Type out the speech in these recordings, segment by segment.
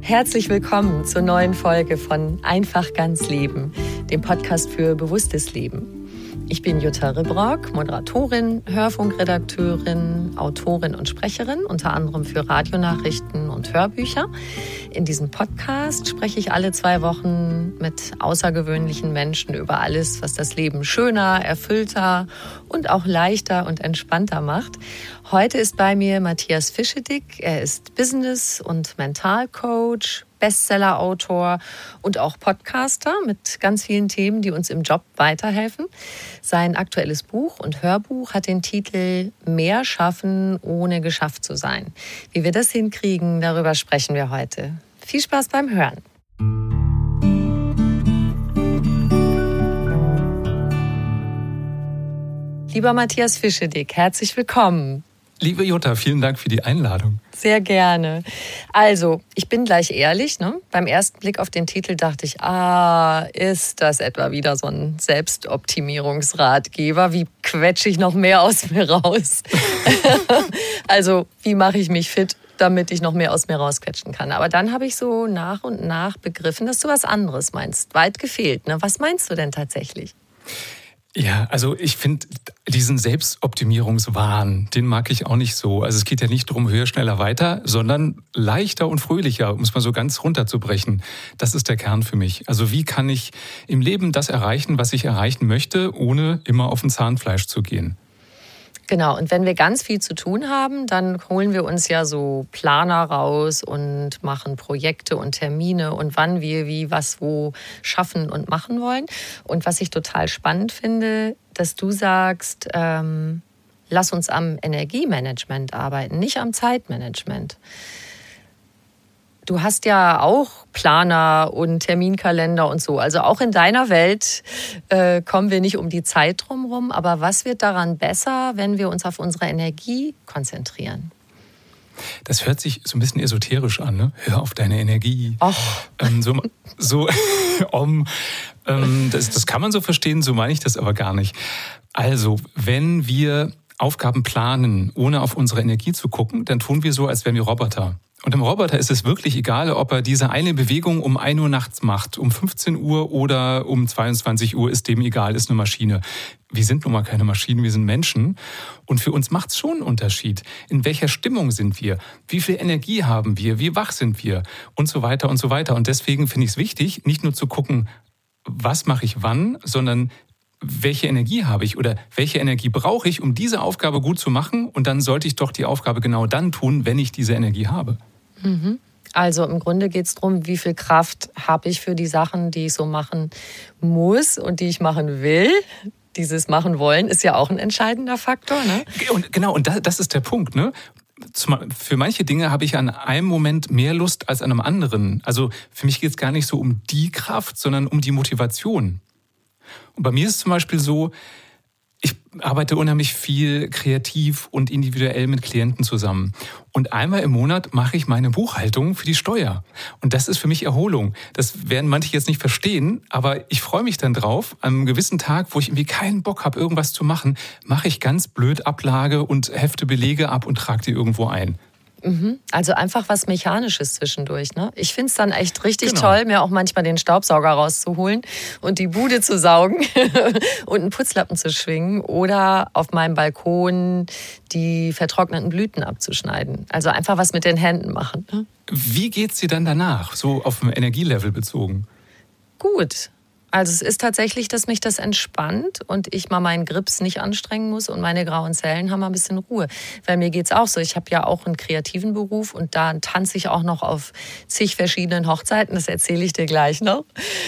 Herzlich willkommen zur neuen Folge von Einfach ganz Leben, dem Podcast für bewusstes Leben. Ich bin Jutta Ribrock, Moderatorin, Hörfunkredakteurin, Autorin und Sprecherin, unter anderem für Radionachrichten und Hörbücher. In diesem Podcast spreche ich alle 2 Wochen mit außergewöhnlichen Menschen über alles, was das Leben schöner, erfüllter und auch leichter und entspannter macht. Heute ist bei mir Matthias Fischedick. Er ist Business- und Mentalcoach, Bestsellerautor und auch Podcaster mit ganz vielen Themen, die uns im Job weiterhelfen. Sein aktuelles Buch und Hörbuch hat den Titel Mehr schaffen, ohne geschafft zu sein. Wie wir das hinkriegen, darüber sprechen wir heute. Viel Spaß beim Hören. Lieber Matthias Fischedick, herzlich willkommen. Liebe Jutta, vielen Dank für die Einladung. Sehr gerne. Also, ich bin gleich ehrlich, ne? Beim ersten Blick auf den Titel dachte ich, ist das etwa wieder so ein Selbstoptimierungsratgeber? Wie quetsche ich noch mehr aus mir raus? Also, wie mache ich mich fit, damit ich noch mehr aus mir rausquetschen kann? Aber dann habe ich so nach und nach begriffen, dass du was anderes meinst. Weit gefehlt, ne? Was meinst du denn tatsächlich? Ja, also ich finde diesen Selbstoptimierungswahn, den mag ich auch nicht so. Also es geht ja nicht darum, höher, schneller, weiter, sondern leichter und fröhlicher, um es mal so ganz runterzubrechen. Das ist der Kern für mich. Also wie kann ich im Leben das erreichen, was ich erreichen möchte, ohne immer auf den Zahnfleisch zu gehen? Genau, und wenn wir ganz viel zu tun haben, dann holen wir uns ja so Planer raus und machen Projekte und Termine und wann wir wie, was, wo schaffen und machen wollen. Und was ich total spannend finde, dass du sagst, lass uns am Energiemanagement arbeiten, nicht am Zeitmanagement. Du hast ja auch Planer und Terminkalender und so. Also auch in deiner Welt kommen wir nicht um die Zeit drumherum. Aber was wird daran besser, wenn wir uns auf unsere Energie konzentrieren? Das hört sich so ein bisschen esoterisch an, ne? Hör auf deine Energie. Das kann man so verstehen, so meine ich das aber gar nicht. Also, wenn wir Aufgaben planen, ohne auf unsere Energie zu gucken, dann tun wir so, als wären wir Roboter. Und dem Roboter ist es wirklich egal, ob er diese eine Bewegung um 1 Uhr nachts macht, um 15 Uhr oder um 22 Uhr, ist dem egal, ist eine Maschine. Wir sind nun mal keine Maschinen, wir sind Menschen. Und für uns macht es schon einen Unterschied. In welcher Stimmung sind wir? Wie viel Energie haben wir? Wie wach sind wir? Und so weiter und so weiter. Und deswegen finde ich es wichtig, nicht nur zu gucken, was mache ich wann, sondern welche Energie habe ich oder welche Energie brauche ich, um diese Aufgabe gut zu machen? Und dann sollte ich doch die Aufgabe genau dann tun, wenn ich diese Energie habe. Also im Grunde geht es darum, wie viel Kraft habe ich für die Sachen, die ich so machen muss und die ich machen will. Dieses machen wollen ist ja auch ein entscheidender Faktor, ne? Und das ist der Punkt, ne? Für manche Dinge habe ich an einem Moment mehr Lust als an einem anderen. Also für mich geht es gar nicht so um die Kraft, sondern um die Motivation. Und bei mir ist es zum Beispiel so, ich arbeite unheimlich viel kreativ und individuell mit Klienten zusammen. Und einmal im Monat mache ich meine Buchhaltung für die Steuer. Und das ist für mich Erholung. Das werden manche jetzt nicht verstehen, aber ich freue mich dann drauf. An einem gewissen Tag, wo ich irgendwie keinen Bock habe, irgendwas zu machen, mache ich ganz blöd Ablage und hefte Belege ab und trage die irgendwo ein. Also einfach was Mechanisches zwischendurch, ne? Ich finde es dann echt richtig toll, mir auch manchmal den Staubsauger rauszuholen und die Bude zu saugen und einen Putzlappen zu schwingen oder auf meinem Balkon die vertrockneten Blüten abzuschneiden. Also einfach was mit den Händen machen, ne? Wie geht's dir dann danach, so auf dem Energielevel bezogen? Gut. Also es ist tatsächlich, dass mich das entspannt und ich mal meinen Grips nicht anstrengen muss und meine grauen Zellen haben mal ein bisschen Ruhe. Weil mir geht's auch so, ich habe ja auch einen kreativen Beruf und da tanze ich auch noch auf zig verschiedenen Hochzeiten, das erzähle ich dir gleich noch.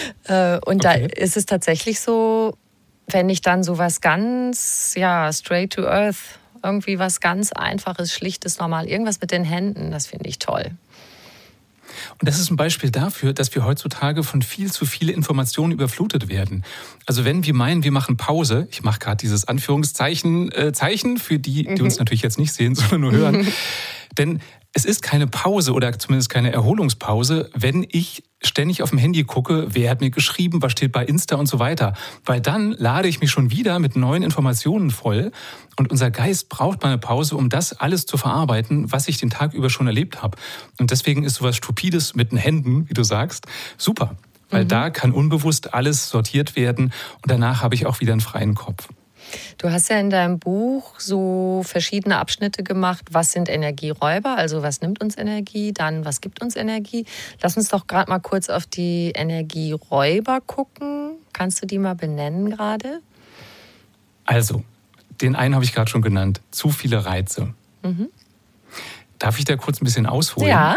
Und da ist es tatsächlich so, wenn ich dann so was ganz, straight to earth, irgendwie was ganz Einfaches, Schlichtes, normal, irgendwas mit den Händen, das finde ich toll. Und das ist ein Beispiel dafür, dass wir heutzutage von viel zu vielen Informationen überflutet werden. Also wenn wir meinen, wir machen Pause, ich mache gerade dieses Anführungszeichen Zeichen für die, die uns natürlich jetzt nicht sehen, sondern nur hören. Denn es ist keine Pause oder zumindest keine Erholungspause, wenn ich ständig auf dem Handy gucke, wer hat mir geschrieben, was steht bei Insta und so weiter. Weil dann lade ich mich schon wieder mit neuen Informationen voll und unser Geist braucht mal eine Pause, um das alles zu verarbeiten, was ich den Tag über schon erlebt habe. Und deswegen ist sowas Stupides mit den Händen, wie du sagst, super. Weil da kann unbewusst alles sortiert werden und danach habe ich auch wieder einen freien Kopf. Du hast ja in deinem Buch so verschiedene Abschnitte gemacht. Was sind Energieräuber? Also was nimmt uns Energie? Dann was gibt uns Energie? Lass uns doch gerade mal kurz auf die Energieräuber gucken. Kannst du die mal benennen gerade? Also, den einen habe ich gerade schon genannt. Zu viele Reize. Darf ich da kurz ein bisschen ausholen? Ja.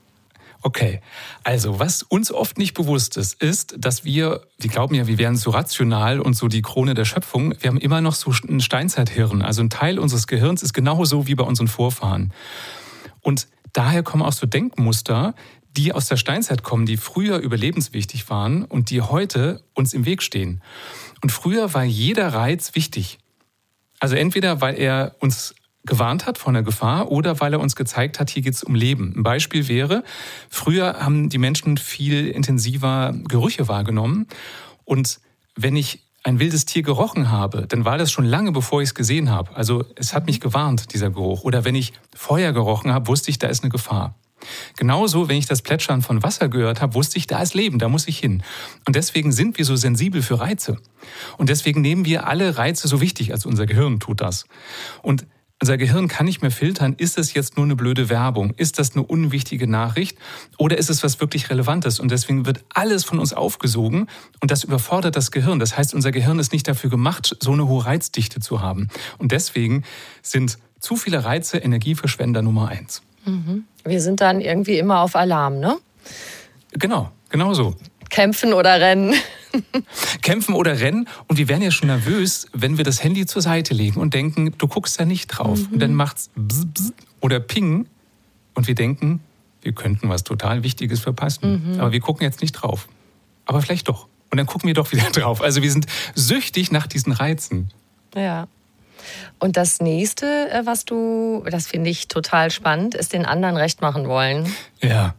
Okay, also was uns oft nicht bewusst ist, dass wir glauben ja, wir wären so rational und so die Krone der Schöpfung. Wir haben immer noch so ein Steinzeithirn. Also ein Teil unseres Gehirns ist genauso wie bei unseren Vorfahren. Und daher kommen auch so Denkmuster, die aus der Steinzeit kommen, die früher überlebenswichtig waren und die heute uns im Weg stehen. Und früher war jeder Reiz wichtig. Also entweder, weil er uns gewarnt hat vor einer Gefahr oder weil er uns gezeigt hat, hier geht es um Leben. Ein Beispiel wäre, früher haben die Menschen viel intensiver Gerüche wahrgenommen und wenn ich ein wildes Tier gerochen habe, dann war das schon lange, bevor ich es gesehen habe. Also es hat mich gewarnt, dieser Geruch. Oder wenn ich Feuer gerochen habe, wusste ich, da ist eine Gefahr. Genauso, wenn ich das Plätschern von Wasser gehört habe, wusste ich, da ist Leben, da muss ich hin. Und deswegen sind wir so sensibel für Reize. Und deswegen nehmen wir alle Reize so wichtig, also unser Gehirn tut das. Und unser Gehirn kann nicht mehr filtern, ist das jetzt nur eine blöde Werbung? Ist das eine unwichtige Nachricht? Oder ist es was wirklich Relevantes? Und deswegen wird alles von uns aufgesogen und das überfordert das Gehirn. Das heißt, unser Gehirn ist nicht dafür gemacht, so eine hohe Reizdichte zu haben. Und deswegen sind zu viele Reize Energieverschwender Nummer 1. Wir sind dann irgendwie immer auf Alarm, ne? Genau so. Kämpfen oder rennen. Kämpfen oder rennen und wir werden ja schon nervös, wenn wir das Handy zur Seite legen und denken, du guckst da nicht drauf. Und dann macht's bzz, bzz oder ping und wir denken, wir könnten was total Wichtiges verpassen. Aber wir gucken jetzt nicht drauf. Aber vielleicht doch. Und dann gucken wir doch wieder drauf. Also wir sind süchtig nach diesen Reizen. Ja. Und das nächste, das finde ich total spannend, ist den anderen recht machen wollen. Ja.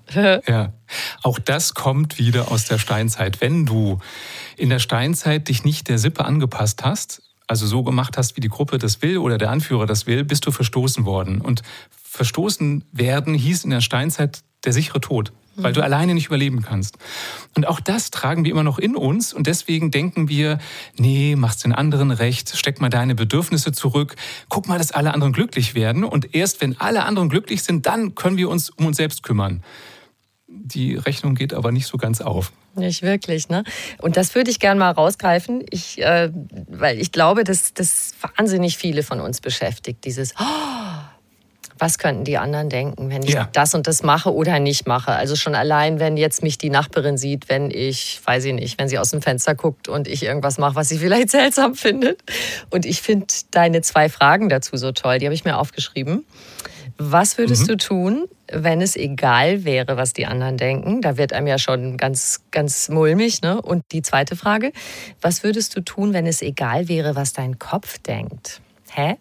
Auch das kommt wieder aus der Steinzeit. Wenn du in der Steinzeit dich nicht der Sippe angepasst hast, also so gemacht hast, wie die Gruppe das will oder der Anführer das will, bist du verstoßen worden. Und verstoßen werden hieß in der Steinzeit der sichere Tod, weil du alleine nicht überleben kannst. Und auch das tragen wir immer noch in uns und deswegen denken wir, nee, mach's den anderen recht, steck mal deine Bedürfnisse zurück, guck mal, dass alle anderen glücklich werden und erst wenn alle anderen glücklich sind, dann können wir uns um uns selbst kümmern. Die Rechnung geht aber nicht so ganz auf. Nicht wirklich, ne? Und das würde ich gerne mal rausgreifen, weil ich glaube, dass das wahnsinnig viele von uns beschäftigt, dieses was könnten die anderen denken, wenn ich das und das mache oder nicht mache? Also schon allein, wenn jetzt mich die Nachbarin sieht, wenn sie aus dem Fenster guckt und ich irgendwas mache, was sie vielleicht seltsam findet. Und ich finde deine 2 Fragen dazu so toll, die habe ich mir aufgeschrieben. Was würdest du tun, wenn es egal wäre, was die anderen denken? Da wird einem ja schon ganz, ganz mulmig, ne? Und die zweite Frage, was würdest du tun, wenn es egal wäre, was dein Kopf denkt? Hä?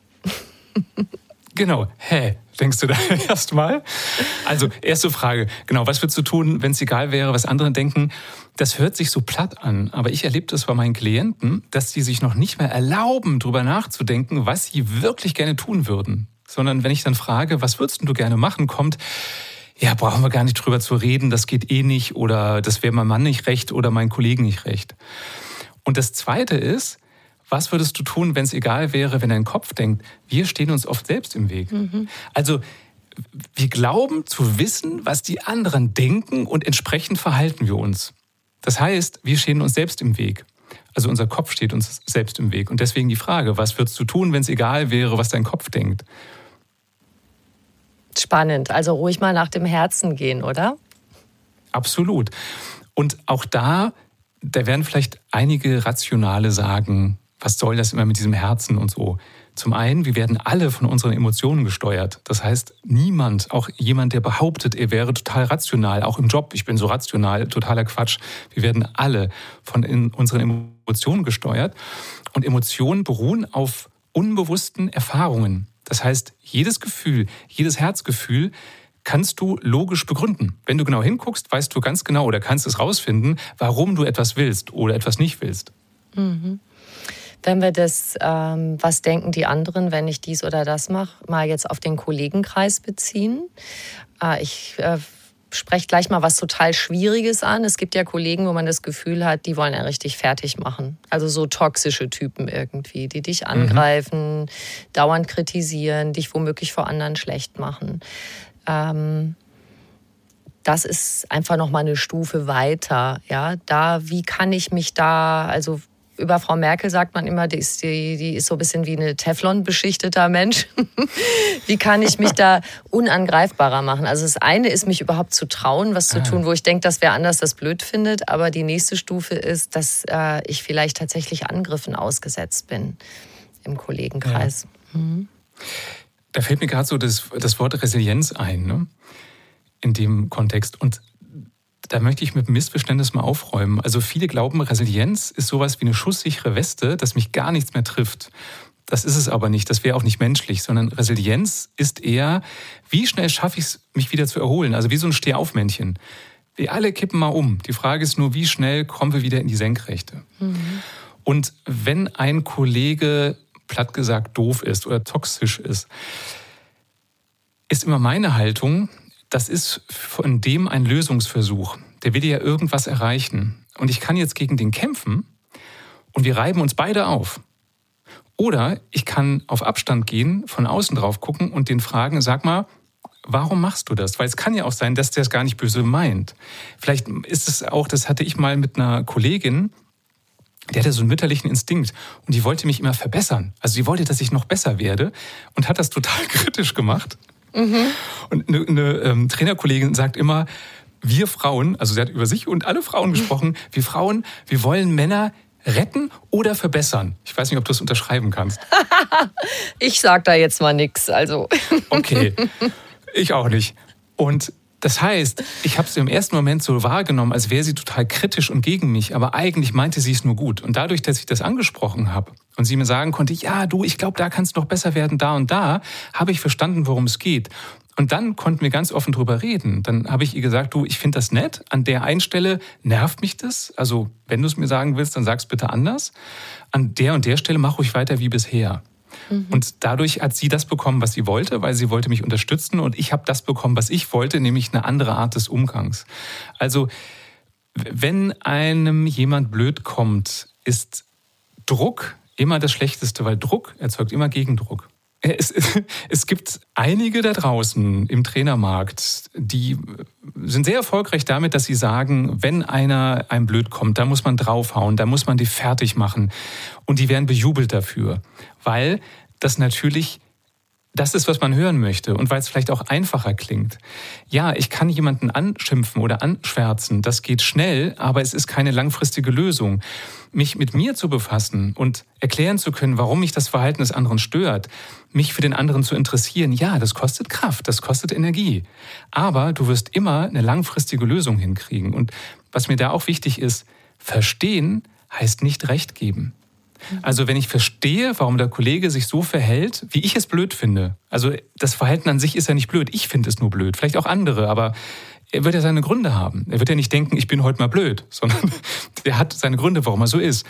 Genau, denkst du da erstmal? Also, erste Frage, genau, was würdest du tun, wenn es egal wäre, was andere denken? Das hört sich so platt an, aber ich erlebe das bei meinen Klienten, dass sie sich noch nicht mehr erlauben, drüber nachzudenken, was sie wirklich gerne tun würden. Sondern wenn ich dann frage, was würdest du gerne machen, kommt, ja, brauchen wir gar nicht drüber zu reden, das geht eh nicht oder das wäre meinem Mann nicht recht oder meinen Kollegen nicht recht. Und das Zweite ist, was würdest du tun, wenn es egal wäre, wenn dein Kopf denkt? Wir stehen uns oft selbst im Weg. Also wir glauben zu wissen, was die anderen denken und entsprechend verhalten wir uns. Das heißt, wir stehen uns selbst im Weg. Also unser Kopf steht uns selbst im Weg. Und deswegen die Frage, was würdest du tun, wenn es egal wäre, was dein Kopf denkt? Spannend. Also ruhig mal nach dem Herzen gehen, oder? Absolut. Und auch da werden vielleicht einige Rationale sagen, was soll das immer mit diesem Herzen und so. Zum einen, wir werden alle von unseren Emotionen gesteuert. Das heißt, niemand, auch jemand, der behauptet, er wäre total rational, auch im Job, ich bin so rational, totaler Quatsch. Wir werden alle von unseren Emotionen gesteuert. Und Emotionen beruhen auf unbewussten Erfahrungen. Das heißt, jedes Gefühl, jedes Herzgefühl kannst du logisch begründen. Wenn du genau hinguckst, weißt du ganz genau oder kannst es rausfinden, warum du etwas willst oder etwas nicht willst. Mhm. Wenn wir das, was denken die anderen, wenn ich dies oder das mache, mal jetzt auf den Kollegenkreis beziehen. Ich spreche gleich mal was total Schwieriges an. Es gibt ja Kollegen, wo man das Gefühl hat, die wollen ja richtig fertig machen. Also so toxische Typen irgendwie, die dich angreifen, dauernd kritisieren, dich womöglich vor anderen schlecht machen. Das ist einfach noch mal eine Stufe weiter. Ja, wie kann ich mich da, also über Frau Merkel sagt man immer, die ist so ein bisschen wie eine Teflon-beschichteter Mensch. Wie kann ich mich da unangreifbarer machen? Also das eine ist, mich überhaupt zu trauen, was zu tun, wo ich denke, dass wer anders das blöd findet. Aber die nächste Stufe ist, dass ich vielleicht tatsächlich Angriffen ausgesetzt bin im Kollegenkreis. Ja. Da fällt mir gerade so das Wort Resilienz ein, ne? In dem Kontext. Und da möchte ich mit dem Missverständnis mal aufräumen. Also viele glauben, Resilienz ist sowas wie eine schusssichere Weste, dass mich gar nichts mehr trifft. Das ist es aber nicht. Das wäre auch nicht menschlich, sondern Resilienz ist eher, wie schnell schaffe ich es, mich wieder zu erholen? Also wie so ein Stehaufmännchen. Wir alle kippen mal um. Die Frage ist nur, wie schnell kommen wir wieder in die Senkrechte? Und wenn ein Kollege, platt gesagt, doof ist oder toxisch ist immer meine Haltung, das ist von dem ein Lösungsversuch. Der will ja irgendwas erreichen. Und ich kann jetzt gegen den kämpfen und wir reiben uns beide auf. Oder ich kann auf Abstand gehen, von außen drauf gucken und den fragen, sag mal, warum machst du das? Weil es kann ja auch sein, dass der es gar nicht böse meint. Vielleicht ist es auch, das hatte ich mal mit einer Kollegin, die hatte so einen mütterlichen Instinkt und die wollte mich immer verbessern. Also die wollte, dass ich noch besser werde und hat das total kritisch gemacht. Und eine Trainerkollegin sagt immer, wir Frauen, also sie hat über sich und alle Frauen gesprochen, wir Frauen, wir wollen Männer retten oder verbessern. Ich weiß nicht, ob du das unterschreiben kannst. Ich sag da jetzt mal nichts, also. Okay, ich auch nicht. Und das heißt, ich habe sie im ersten Moment so wahrgenommen, als wäre sie total kritisch und gegen mich, aber eigentlich meinte sie es nur gut. Und dadurch, dass ich das angesprochen habe und sie mir sagen konnte, ja, du, ich glaube, da kannst du noch besser werden, da und da, habe ich verstanden, worum es geht. Und dann konnten wir ganz offen drüber reden. Dann habe ich ihr gesagt, du, ich finde das nett, an der einen Stelle nervt mich das. Also wenn du es mir sagen willst, dann sag es bitte anders. An der und der Stelle mach ruhig weiter wie bisher. Und dadurch hat sie das bekommen, was sie wollte, weil sie wollte mich unterstützen und ich habe das bekommen, was ich wollte, nämlich eine andere Art des Umgangs. Also wenn einem jemand blöd kommt, ist Druck immer das Schlechteste, weil Druck erzeugt immer Gegendruck. Es gibt einige da draußen im Trainermarkt, die sind sehr erfolgreich damit, dass sie sagen, wenn einer einem blöd kommt, da muss man draufhauen, da muss man die fertig machen. Und die werden bejubelt dafür, weil das natürlich das ist, was man hören möchte und weil es vielleicht auch einfacher klingt. Ja, ich kann jemanden anschimpfen oder anschwärzen, das geht schnell, aber es ist keine langfristige Lösung. Mich mit mir zu befassen und erklären zu können, warum mich das Verhalten des anderen stört, mich für den anderen zu interessieren, ja, das kostet Kraft, das kostet Energie. Aber du wirst immer eine langfristige Lösung hinkriegen. Und was mir da auch wichtig ist, verstehen heißt nicht Recht geben. Also wenn ich verstehe, warum der Kollege sich so verhält, wie ich es blöd finde. Also das Verhalten an sich ist ja nicht blöd, ich finde es nur blöd. Vielleicht auch andere, aber er wird ja seine Gründe haben. Er wird ja nicht denken, ich bin heute mal blöd, sondern der hat seine Gründe, warum er so ist.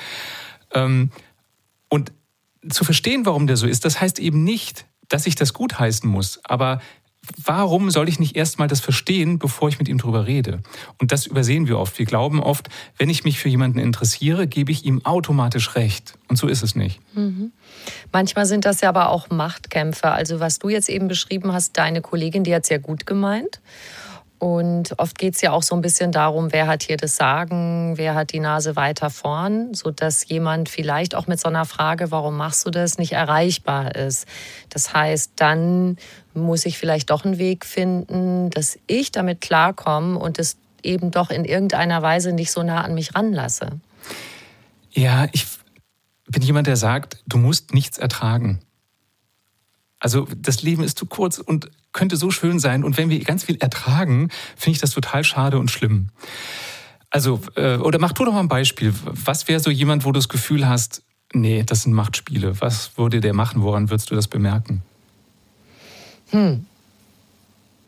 Und zu verstehen, warum der so ist, das heißt eben nicht, dass ich das gutheißen muss. Aber warum soll ich nicht erstmal das verstehen, bevor ich mit ihm drüber rede? Und das übersehen wir oft. Wir glauben oft, wenn ich mich für jemanden interessiere, gebe ich ihm automatisch recht. Und so ist es nicht. Manchmal sind das ja aber auch Machtkämpfe. Also was du jetzt eben beschrieben hast, deine Kollegin, die hat es ja gut gemeint. Und oft geht es ja auch so ein bisschen darum, wer hat hier das Sagen, wer hat die Nase weiter vorn, sodass jemand vielleicht auch mit so einer Frage, warum machst du das, nicht erreichbar ist. Das heißt, dann muss ich vielleicht doch einen Weg finden, dass ich damit klarkomme und es eben doch in irgendeiner Weise nicht so nah an mich ranlasse. Ja, ich bin jemand, der sagt, du musst nichts ertragen. Also das Leben ist zu kurz und könnte so schön sein. Und wenn wir ganz viel ertragen, finde ich das total schade und schlimm. Also, oder mach du doch mal ein Beispiel. Was wäre so jemand, wo du das Gefühl hast, nee, das sind Machtspiele. Was würde der machen? Woran würdest du das bemerken?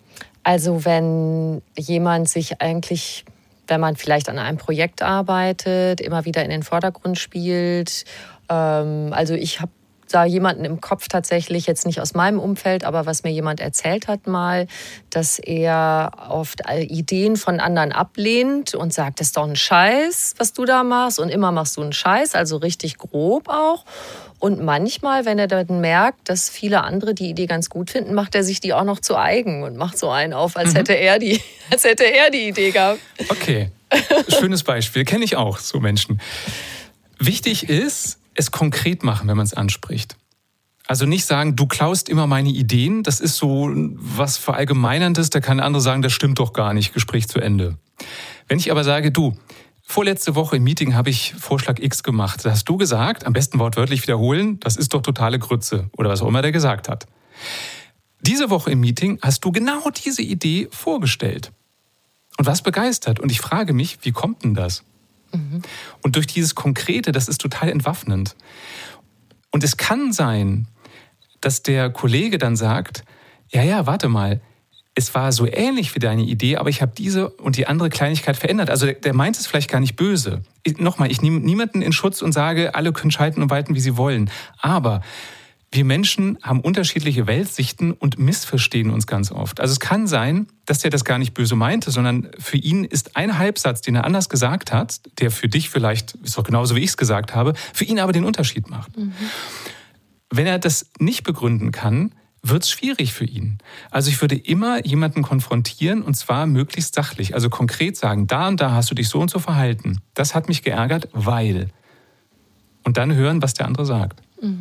Also wenn jemand sich eigentlich, wenn man vielleicht an einem Projekt arbeitet, immer wieder in den Vordergrund spielt. Also ich habe da jemanden im Kopf tatsächlich, jetzt nicht aus meinem Umfeld, aber was mir jemand erzählt hat mal, dass er oft Ideen von anderen ablehnt und sagt, das ist doch ein Scheiß, was du da machst. Und immer machst du einen Scheiß, also richtig grob auch. Und manchmal, wenn er dann merkt, dass viele andere die Idee ganz gut finden, macht er sich die auch noch zu eigen und macht so einen auf, als hätte er die Idee gehabt. Okay, schönes Beispiel. Kenne ich auch, so Menschen. Wichtig ist, es konkret machen, wenn man es anspricht. Also nicht sagen, du klaust immer meine Ideen. Das ist so was Verallgemeinerndes. Da kann der andere sagen, das stimmt doch gar nicht, Gespräch zu Ende. Wenn ich aber sage, du, vorletzte Woche im Meeting habe ich Vorschlag X gemacht. Da hast du gesagt, am besten wortwörtlich wiederholen, das ist doch totale Grütze oder was auch immer der gesagt hat. Diese Woche im Meeting hast du genau diese Idee vorgestellt und warst begeistert. Und ich frage mich, wie kommt denn das? Und durch dieses Konkrete, das ist total entwaffnend. Und es kann sein, dass der Kollege dann sagt, ja, warte mal, es war so ähnlich wie deine Idee, aber ich habe diese und die andere Kleinigkeit verändert. Also der meint es vielleicht gar nicht böse. Nochmal, ich nehme niemanden in Schutz und sage, alle können schalten und walten, wie sie wollen. Aber wir Menschen haben unterschiedliche Weltsichten und missverstehen uns ganz oft. Also es kann sein, dass der das gar nicht böse meinte, sondern für ihn ist ein Halbsatz, den er anders gesagt hat, der für dich vielleicht, ist doch genauso wie ich es gesagt habe, für ihn aber den Unterschied macht. Wenn er das nicht begründen kann, wird es schwierig für ihn. Also ich würde immer jemanden konfrontieren und zwar möglichst sachlich. Also konkret sagen, da und da hast du dich so und so verhalten. Das hat mich geärgert, weil. Und dann hören, was der andere sagt.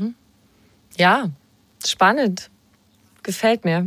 Ja, spannend. Gefällt mir.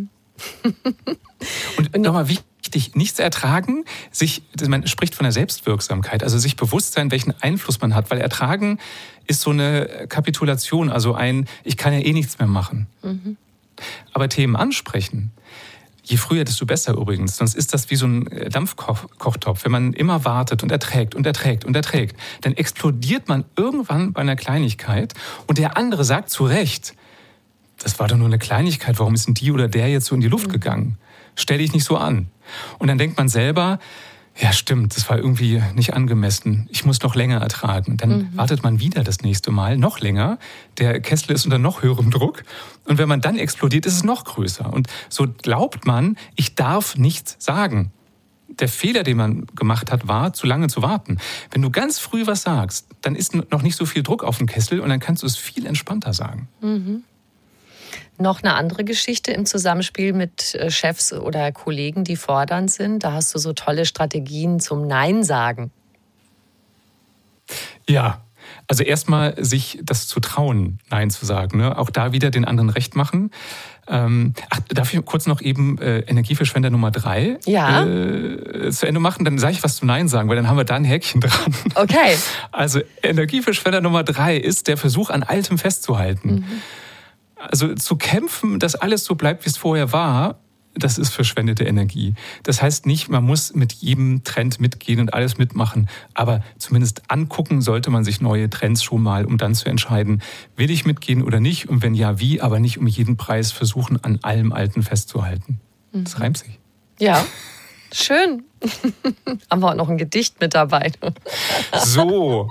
Und nochmal wichtig, nichts ertragen, man spricht von der Selbstwirksamkeit, also sich bewusst sein, welchen Einfluss man hat, weil ertragen ist so eine Kapitulation, also ich kann ja eh nichts mehr machen. Aber Themen ansprechen, je früher, desto besser übrigens, sonst ist das wie so ein Dampfkochtopf. Wenn man immer wartet und erträgt, dann explodiert man irgendwann bei einer Kleinigkeit und der andere sagt zu Recht, das war doch nur eine Kleinigkeit, warum ist denn die oder der jetzt so in die Luft gegangen? Stell dich nicht so an. Und dann denkt man selber, ja stimmt, das war irgendwie nicht angemessen, ich muss noch länger ertragen. Und dann wartet man wieder das nächste Mal, noch länger, der Kessel ist unter noch höherem Druck und wenn man dann explodiert, ist es noch größer. Und so glaubt man, ich darf nichts sagen. Der Fehler, den man gemacht hat, war, zu lange zu warten. Wenn du ganz früh was sagst, dann ist noch nicht so viel Druck auf dem Kessel und dann kannst du es viel entspannter sagen. Noch eine andere Geschichte im Zusammenspiel mit Chefs oder Kollegen, die fordernd sind. Da hast du so tolle Strategien zum Nein sagen. Ja, also erstmal sich das zu trauen, Nein zu sagen. Ne? Auch da wieder den anderen recht machen. Darf ich kurz noch eben Energieverschwender Nummer 3 zu Ende machen? Dann sage ich was zu Nein sagen, weil dann haben wir da ein Häkchen dran. Okay. Also Energieverschwender Nummer 3 ist der Versuch, an Altem festzuhalten. Also zu kämpfen, dass alles so bleibt, wie es vorher war, das ist verschwendete Energie. Das heißt nicht, man muss mit jedem Trend mitgehen und alles mitmachen, aber zumindest angucken sollte man sich neue Trends schon mal, um dann zu entscheiden, will ich mitgehen oder nicht und wenn ja, wie, aber nicht um jeden Preis versuchen, an allem Alten festzuhalten. Das reimt sich. Ja, schön. Haben wir auch noch ein Gedicht mit dabei. So.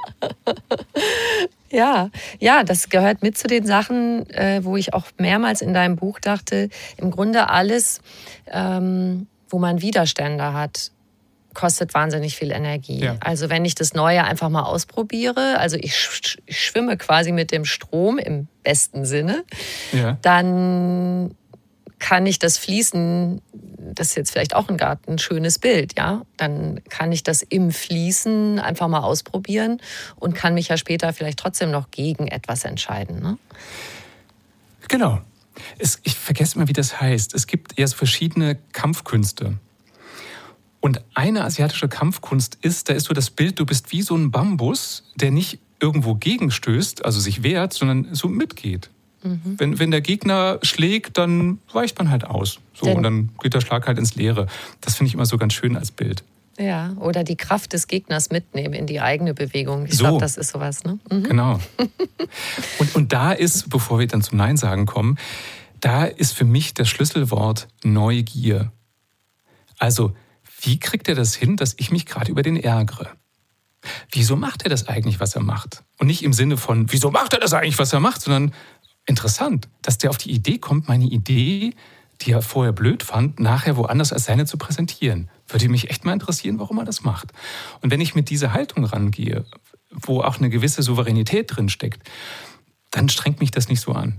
Ja, das gehört mit zu den Sachen, wo ich auch mehrmals in deinem Buch dachte, im Grunde alles, wo man Widerstände hat, kostet wahnsinnig viel Energie. Ja. Also wenn ich das Neue einfach mal ausprobiere, also ich schwimme quasi mit dem Strom im besten Sinne, dann kann ich das Fließen, das ist jetzt vielleicht auch ein schönes Bild, ja, dann kann ich das im Fließen einfach mal ausprobieren und kann mich ja später vielleicht trotzdem noch gegen etwas entscheiden. Ne? Genau. Ich vergesse immer, wie das heißt. Es gibt eher so verschiedene Kampfkünste. Und eine asiatische Kampfkunst ist, da ist so das Bild, du bist wie so ein Bambus, der nicht irgendwo gegenstößt, also sich wehrt, sondern so mitgeht. Wenn der Gegner schlägt, dann weicht man halt aus. So, und dann geht der Schlag halt ins Leere. Das finde ich immer so ganz schön als Bild. Ja, oder die Kraft des Gegners mitnehmen in die eigene Bewegung. Ich glaube, das ist sowas, ne? Genau. Und da ist, bevor wir dann zum Nein sagen kommen, da ist für mich das Schlüsselwort Neugier. Also, wie kriegt er das hin, dass ich mich gerade über den ärgere? Wieso macht er das eigentlich, was er macht? Und nicht im Sinne von, wieso macht er das eigentlich, was er macht, sondern interessant, dass der auf die Idee kommt, meine Idee, die er vorher blöd fand, nachher woanders als seine zu präsentieren. Würde mich echt mal interessieren, warum er das macht. Und wenn ich mit dieser Haltung rangehe, wo auch eine gewisse Souveränität drin steckt, dann strengt mich das nicht so an.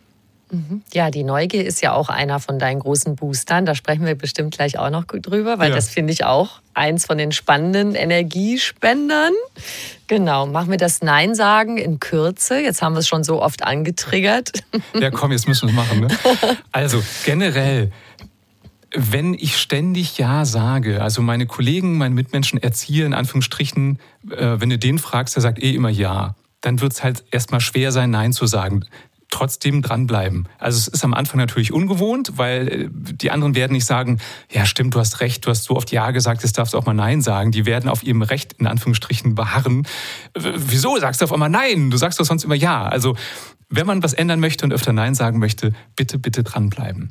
Ja, die Neugier ist ja auch einer von deinen großen Boostern. Da sprechen wir bestimmt gleich auch noch drüber, weil das finde ich auch eins von den spannenden Energiespendern. Genau, machen wir das Nein sagen in Kürze. Jetzt haben wir es schon so oft angetriggert. Ja, komm, jetzt müssen wir es machen. Ne? Also generell, wenn ich ständig Ja sage, also meine Kollegen, meine Mitmenschen, Erzieher in Anführungsstrichen, wenn du den fragst, der sagt immer Ja, dann wird es halt erstmal schwer sein, Nein zu sagen. Trotzdem dranbleiben. Also es ist am Anfang natürlich ungewohnt, weil die anderen werden nicht sagen, ja stimmt, du hast recht, du hast so oft Ja gesagt, jetzt darfst du auch mal Nein sagen. Die werden auf ihrem Recht in Anführungsstrichen beharren. Wieso sagst du auf einmal Nein? Du sagst doch sonst immer Ja. Also wenn man was ändern möchte und öfter Nein sagen möchte, bitte, bitte dranbleiben.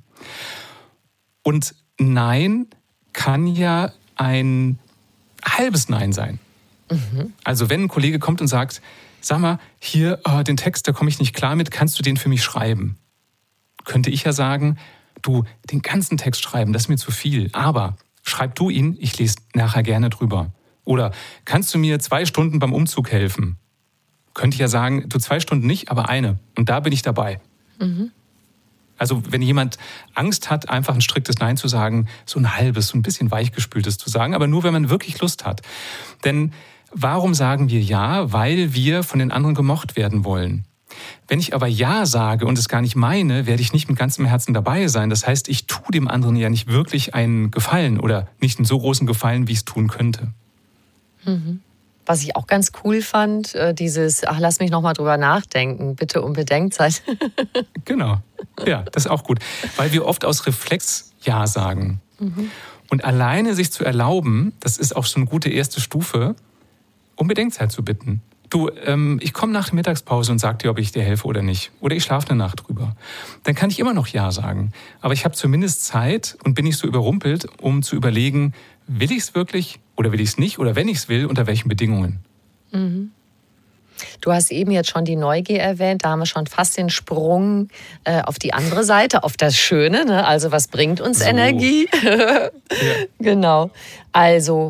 Und Nein kann ja ein halbes Nein sein. Also wenn ein Kollege kommt und sagt, sag mal, hier, den Text, da komme ich nicht klar mit, kannst du den für mich schreiben? Könnte ich ja sagen, du, den ganzen Text schreiben, das ist mir zu viel, aber schreib du ihn, ich lese nachher gerne drüber. Oder kannst du mir 2 Stunden beim Umzug helfen? Könnte ich ja sagen, du 2 Stunden nicht, aber 1. Und da bin ich dabei. Also wenn jemand Angst hat, einfach ein striktes Nein zu sagen, so ein halbes, so ein bisschen weichgespültes zu sagen, aber nur, wenn man wirklich Lust hat. Denn warum sagen wir Ja? Weil wir von den anderen gemocht werden wollen. Wenn ich aber Ja sage und es gar nicht meine, werde ich nicht mit ganzem Herzen dabei sein. Das heißt, ich tue dem anderen ja nicht wirklich einen Gefallen oder nicht einen so großen Gefallen, wie ich es tun könnte. Was ich auch ganz cool fand, dieses, lass mich noch mal drüber nachdenken, bitte um Bedenkzeit. Genau, ja, das ist auch gut. Weil wir oft aus Reflex Ja sagen. Und alleine sich zu erlauben, das ist auch so eine gute erste Stufe, um Bedenkzeit zu bitten. Du, ich komme nach der Mittagspause und sag dir, ob ich dir helfe oder nicht. Oder ich schlafe eine Nacht drüber. Dann kann ich immer noch Ja sagen. Aber ich habe zumindest Zeit und bin nicht so überrumpelt, um zu überlegen, will ich es wirklich oder will ich es nicht? Oder wenn ich es will, unter welchen Bedingungen? Du hast eben jetzt schon die Neugier erwähnt. Da haben wir schon fast den Sprung auf die andere Seite, auf das Schöne. Ne? Also was bringt uns Energie? Ja. Genau. Also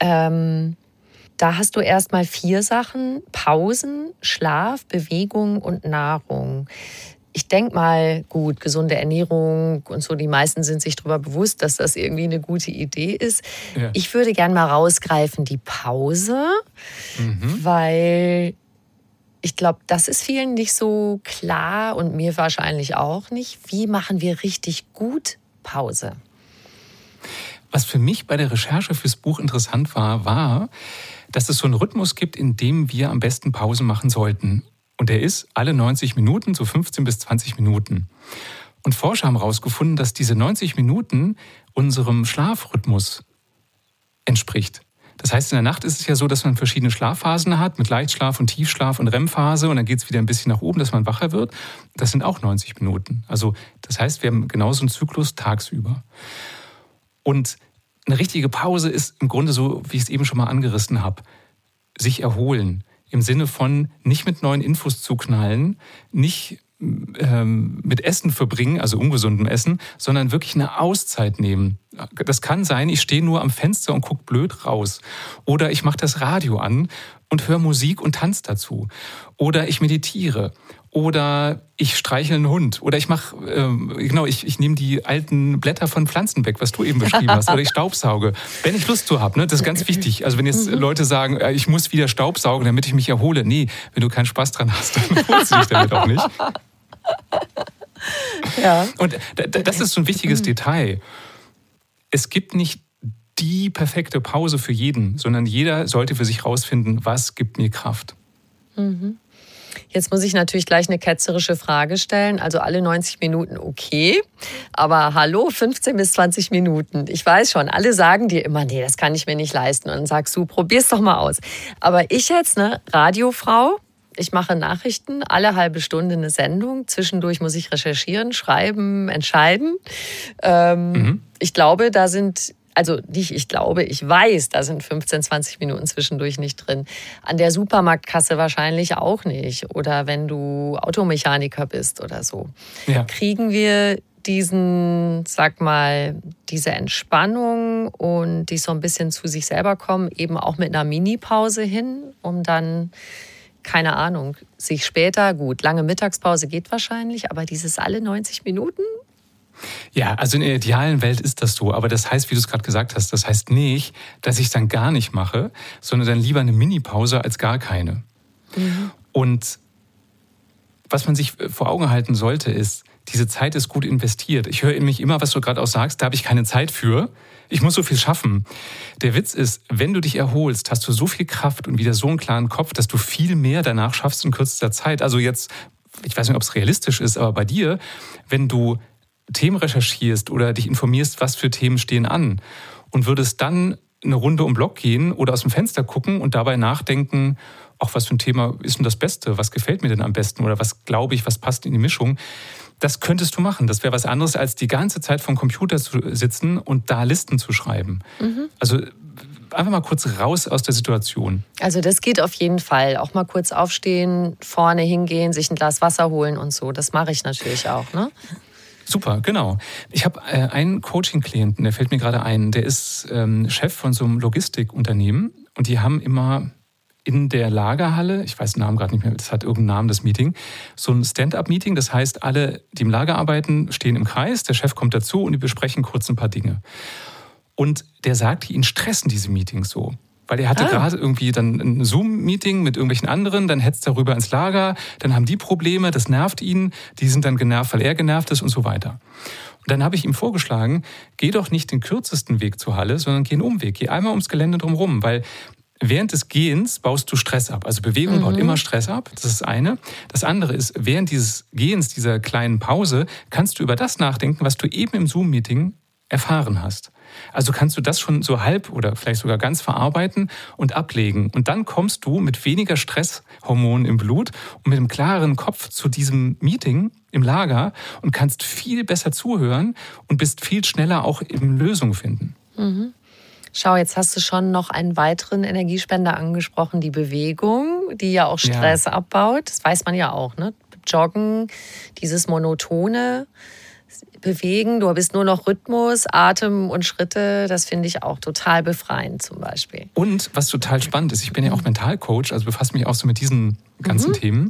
da hast du erstmal 4 Sachen: Pausen, Schlaf, Bewegung und Nahrung. Ich denke mal, gut, gesunde Ernährung und so, die meisten sind sich darüber bewusst, dass das irgendwie eine gute Idee ist. Ja. Ich würde gerne mal rausgreifen, die Pause, weil ich glaube, das ist vielen nicht so klar und mir wahrscheinlich auch nicht. Wie machen wir richtig gut Pause? Was für mich bei der Recherche fürs Buch interessant war, dass es so einen Rhythmus gibt, in dem wir am besten Pause machen sollten. Und der ist alle 90 Minuten, so 15 bis 20 Minuten. Und Forscher haben herausgefunden, dass diese 90 Minuten unserem Schlafrhythmus entspricht. Das heißt, in der Nacht ist es ja so, dass man verschiedene Schlafphasen hat, mit Leichtschlaf und Tiefschlaf und REM-Phase. Und dann geht es wieder ein bisschen nach oben, dass man wacher wird. Das sind auch 90 Minuten. Also das heißt, wir haben genauso einen Zyklus tagsüber. Und eine richtige Pause ist im Grunde so, wie ich es eben schon mal angerissen habe, sich erholen. Im Sinne von nicht mit neuen Infos zuknallen, nicht mit Essen verbringen, also ungesundem Essen, sondern wirklich eine Auszeit nehmen. Das kann sein, ich stehe nur am Fenster und gucke blöd raus. Oder ich mache das Radio an und höre Musik und tanze dazu. Oder ich meditiere. Oder ich streichle einen Hund. Oder ich mache, ich nehme die alten Blätter von Pflanzen weg, was du eben beschrieben hast. Oder ich staubsauge. Wenn ich Lust zu habe, ne? Das ist ganz wichtig. Also wenn jetzt Leute sagen, ich muss wieder staubsaugen, damit ich mich erhole. Nee, wenn du keinen Spaß dran hast, dann holst du dich damit auch nicht. Ja. Und das ist so ein wichtiges Detail. Es gibt nicht die perfekte Pause für jeden, sondern jeder sollte für sich rausfinden, was gibt mir Kraft. Jetzt muss ich natürlich gleich eine ketzerische Frage stellen. Also alle 90 Minuten okay, aber hallo, 15 bis 20 Minuten. Ich weiß schon, alle sagen dir immer, nee, das kann ich mir nicht leisten. Und dann sagst du, probier's doch mal aus. Aber ich jetzt, Radiofrau, ich mache Nachrichten, alle halbe Stunde eine Sendung. Zwischendurch muss ich recherchieren, schreiben, entscheiden. Ich glaube, da sind also nicht ich glaube, ich weiß, da sind 15, 20 Minuten zwischendurch nicht drin. An der Supermarktkasse wahrscheinlich auch nicht. Oder wenn du Automechaniker bist oder so. Ja. Kriegen wir diese Entspannung und die so ein bisschen zu sich selber kommen, eben auch mit einer Mini-Pause hin, um dann, keine Ahnung, sich später, gut, lange Mittagspause geht wahrscheinlich, aber dieses alle 90 Minuten? Ja, also in der idealen Welt ist das so, aber das heißt, wie du es gerade gesagt hast, das heißt nicht, dass ich es dann gar nicht mache, sondern dann lieber eine Mini-Pause als gar keine. Mhm. Und was man sich vor Augen halten sollte, ist, diese Zeit ist gut investiert. Ich höre in mich immer, was du gerade auch sagst, da habe ich keine Zeit für. Ich muss so viel schaffen. Der Witz ist, wenn du dich erholst, hast du so viel Kraft und wieder so einen klaren Kopf, dass du viel mehr danach schaffst in kürzester Zeit. Also jetzt, ich weiß nicht, ob es realistisch ist, aber bei dir, wenn du Themen recherchierst oder dich informierst, was für Themen stehen an und würdest dann eine Runde um den Block gehen oder aus dem Fenster gucken und dabei nachdenken, auch was für ein Thema ist denn das Beste, was gefällt mir denn am besten oder was glaube ich, was passt in die Mischung. Das könntest du machen. Das wäre was anderes, als die ganze Zeit vom Computer zu sitzen und da Listen zu schreiben. Mhm. Also einfach mal kurz raus aus der Situation. Also das geht auf jeden Fall. Auch mal kurz aufstehen, vorne hingehen, sich ein Glas Wasser holen und so. Das mache ich natürlich auch, ne? Super, genau. Ich habe einen Coaching-Klienten, der fällt mir gerade ein, der ist Chef von so einem Logistikunternehmen und die haben immer in der Lagerhalle, ich weiß den Namen gerade nicht mehr, das hat irgendeinen Namen, das Meeting, so ein Stand-up-Meeting, das heißt, alle, die im Lager arbeiten, stehen im Kreis, der Chef kommt dazu und die besprechen kurz ein paar Dinge. Und der sagt, ihn stressen diese Meetings so. Weil er hatte gerade irgendwie dann ein Zoom-Meeting mit irgendwelchen anderen, dann hetzt er rüber ins Lager, dann haben die Probleme, das nervt ihn, die sind dann genervt, weil er genervt ist und so weiter. Und dann habe ich ihm vorgeschlagen, geh doch nicht den kürzesten Weg zur Halle, sondern geh einen Umweg, geh einmal ums Gelände drumherum, weil während des Gehens baust du Stress ab. Also Bewegung baut immer Stress ab, das ist das eine. Das andere ist, während dieses Gehens, dieser kleinen Pause, kannst du über das nachdenken, was du eben im Zoom-Meeting erfahren hast. Also kannst du das schon so halb oder vielleicht sogar ganz verarbeiten und ablegen. Und dann kommst du mit weniger Stresshormonen im Blut und mit einem klaren Kopf zu diesem Meeting im Lager und kannst viel besser zuhören und bist viel schneller auch im Lösung finden. Mhm. Schau, jetzt hast du schon noch einen weiteren Energiespender angesprochen, die Bewegung, die ja auch Stress abbaut. Das weiß man ja auch, ne? Joggen, dieses monotone Bewegen, du bist nur noch Rhythmus, Atem und Schritte, das finde ich auch total befreiend zum Beispiel. Und was total spannend ist, ich bin ja auch Mentalcoach, also befasse mich auch so mit diesen ganzen Themen.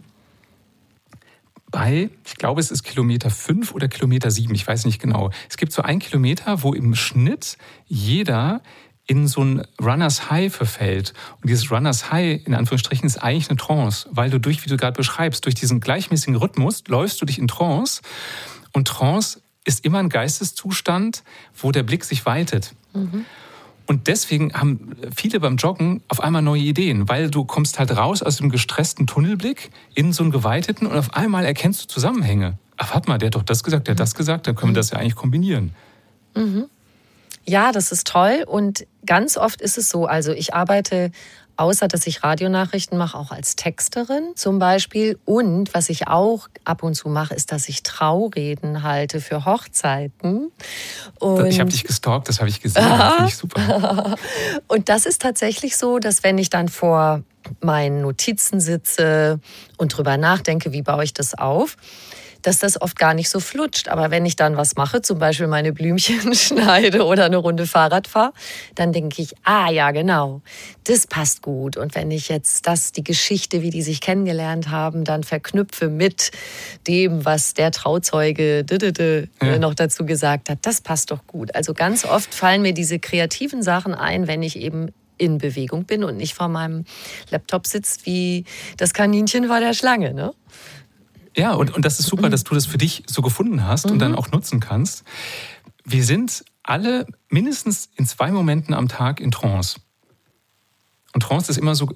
Ich glaube, es ist Kilometer 5 oder Kilometer 7, ich weiß nicht genau. Es gibt so 1 Kilometer, wo im Schnitt jeder in so ein Runners High verfällt. Und dieses Runners High, in Anführungsstrichen, ist eigentlich eine Trance, weil du wie du gerade beschreibst, durch diesen gleichmäßigen Rhythmus läufst du dich in Trance. Und Trance ist immer ein Geisteszustand, wo der Blick sich weitet. Mhm. Und deswegen haben viele beim Joggen auf einmal neue Ideen, weil du kommst halt raus aus dem gestressten Tunnelblick in so einen geweiteten und auf einmal erkennst du Zusammenhänge. Ach, warte mal, der hat doch das gesagt, der hat das gesagt, dann können wir das ja eigentlich kombinieren. Mhm. Ja, das ist toll und ganz oft ist es so, also ich arbeite, außer dass ich Radionachrichten mache, auch als Texterin zum Beispiel. Und was ich auch ab und zu mache, ist, dass ich Traureden halte für Hochzeiten. Und ich habe dich gestalkt, das habe ich gesehen. Das finde ich super. Und das ist tatsächlich so, dass wenn ich dann vor meinen Notizen sitze und drüber nachdenke, wie baue ich das auf, dass das oft gar nicht so flutscht. Aber wenn ich dann was mache, zum Beispiel meine Blümchen schneide oder eine Runde Fahrrad fahre, dann denke ich, ja genau, das passt gut. Und wenn ich jetzt die Geschichte, wie die sich kennengelernt haben, dann verknüpfe mit dem, was der Trauzeuge noch dazu gesagt hat, das passt doch gut. Also ganz oft fallen mir diese kreativen Sachen ein, wenn ich eben in Bewegung bin und nicht vor meinem Laptop sitze wie das Kaninchen vor der Schlange, ne? Ja, und das ist super, dass du das für dich so gefunden hast und dann auch nutzen kannst. Wir sind alle mindestens in 2 Momenten am Tag in Trance. Und Trance ist immer so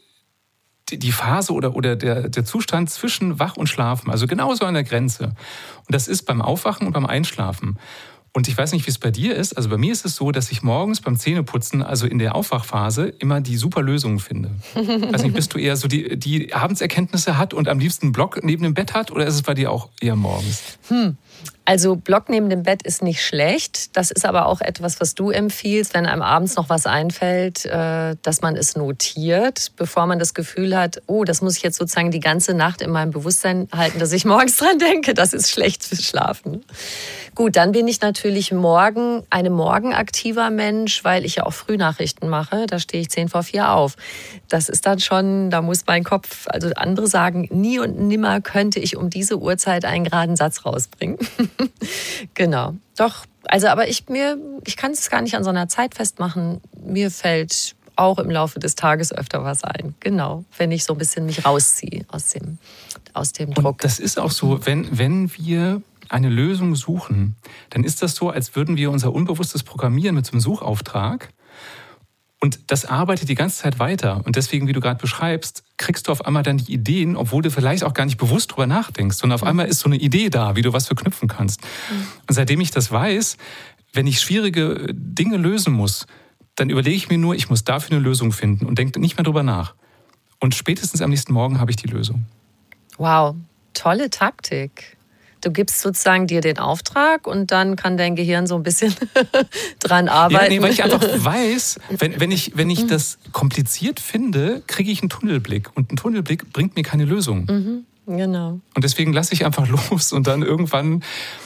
die Phase oder der Zustand zwischen Wach und Schlafen, also genauso an der Grenze. Und das ist beim Aufwachen und beim Einschlafen. Und ich weiß nicht, wie es bei dir ist. Also bei mir ist es so, dass ich morgens beim Zähneputzen, also in der Aufwachphase, immer die super Lösungen finde. Ich weiß nicht, bist du eher so die Abendserkenntnisse hat und am liebsten einen Block neben dem Bett hat? Oder ist es bei dir auch eher morgens? Also Block neben dem Bett ist nicht schlecht. Das ist aber auch etwas, was du empfiehlst, wenn einem abends noch was einfällt, dass man es notiert, bevor man das Gefühl hat, oh, das muss ich jetzt sozusagen die ganze Nacht in meinem Bewusstsein halten, dass ich morgens dran denke. Das ist schlecht fürs Schlafen. Gut, dann bin ich natürlich ein morgenaktiver Mensch, weil ich ja auch Frühnachrichten mache. Da stehe ich 3:50 auf. Das ist dann schon, da muss mein Kopf, also andere sagen, nie und nimmer könnte ich um diese Uhrzeit einen geraden Satz rausbringen. Genau. Doch, also aber ich kann es gar nicht an so einer Zeit festmachen. Mir fällt auch im Laufe des Tages öfter was ein. Genau, wenn ich so ein bisschen mich rausziehe aus dem Druck. Und das ist auch so, wenn wir eine Lösung suchen, dann ist das so, als würden wir unser Unbewusstes programmieren mit so einem Suchauftrag. Und das arbeitet die ganze Zeit weiter. Und deswegen, wie du gerade beschreibst, kriegst du auf einmal dann die Ideen, obwohl du vielleicht auch gar nicht bewusst drüber nachdenkst. Sondern auf einmal ist so eine Idee da, wie du was verknüpfen kannst. Und seitdem ich das weiß, wenn ich schwierige Dinge lösen muss, dann überlege ich mir nur, ich muss dafür eine Lösung finden und denke nicht mehr drüber nach. Und spätestens am nächsten Morgen habe ich die Lösung. Wow, tolle Taktik. Du gibst sozusagen dir den Auftrag und dann kann dein Gehirn so ein bisschen dran arbeiten. Ja, weil ich einfach weiß, wenn ich das kompliziert finde, kriege ich einen Tunnelblick. Und ein Tunnelblick bringt mir keine Lösung. Genau. Und deswegen lasse ich einfach los und dann irgendwann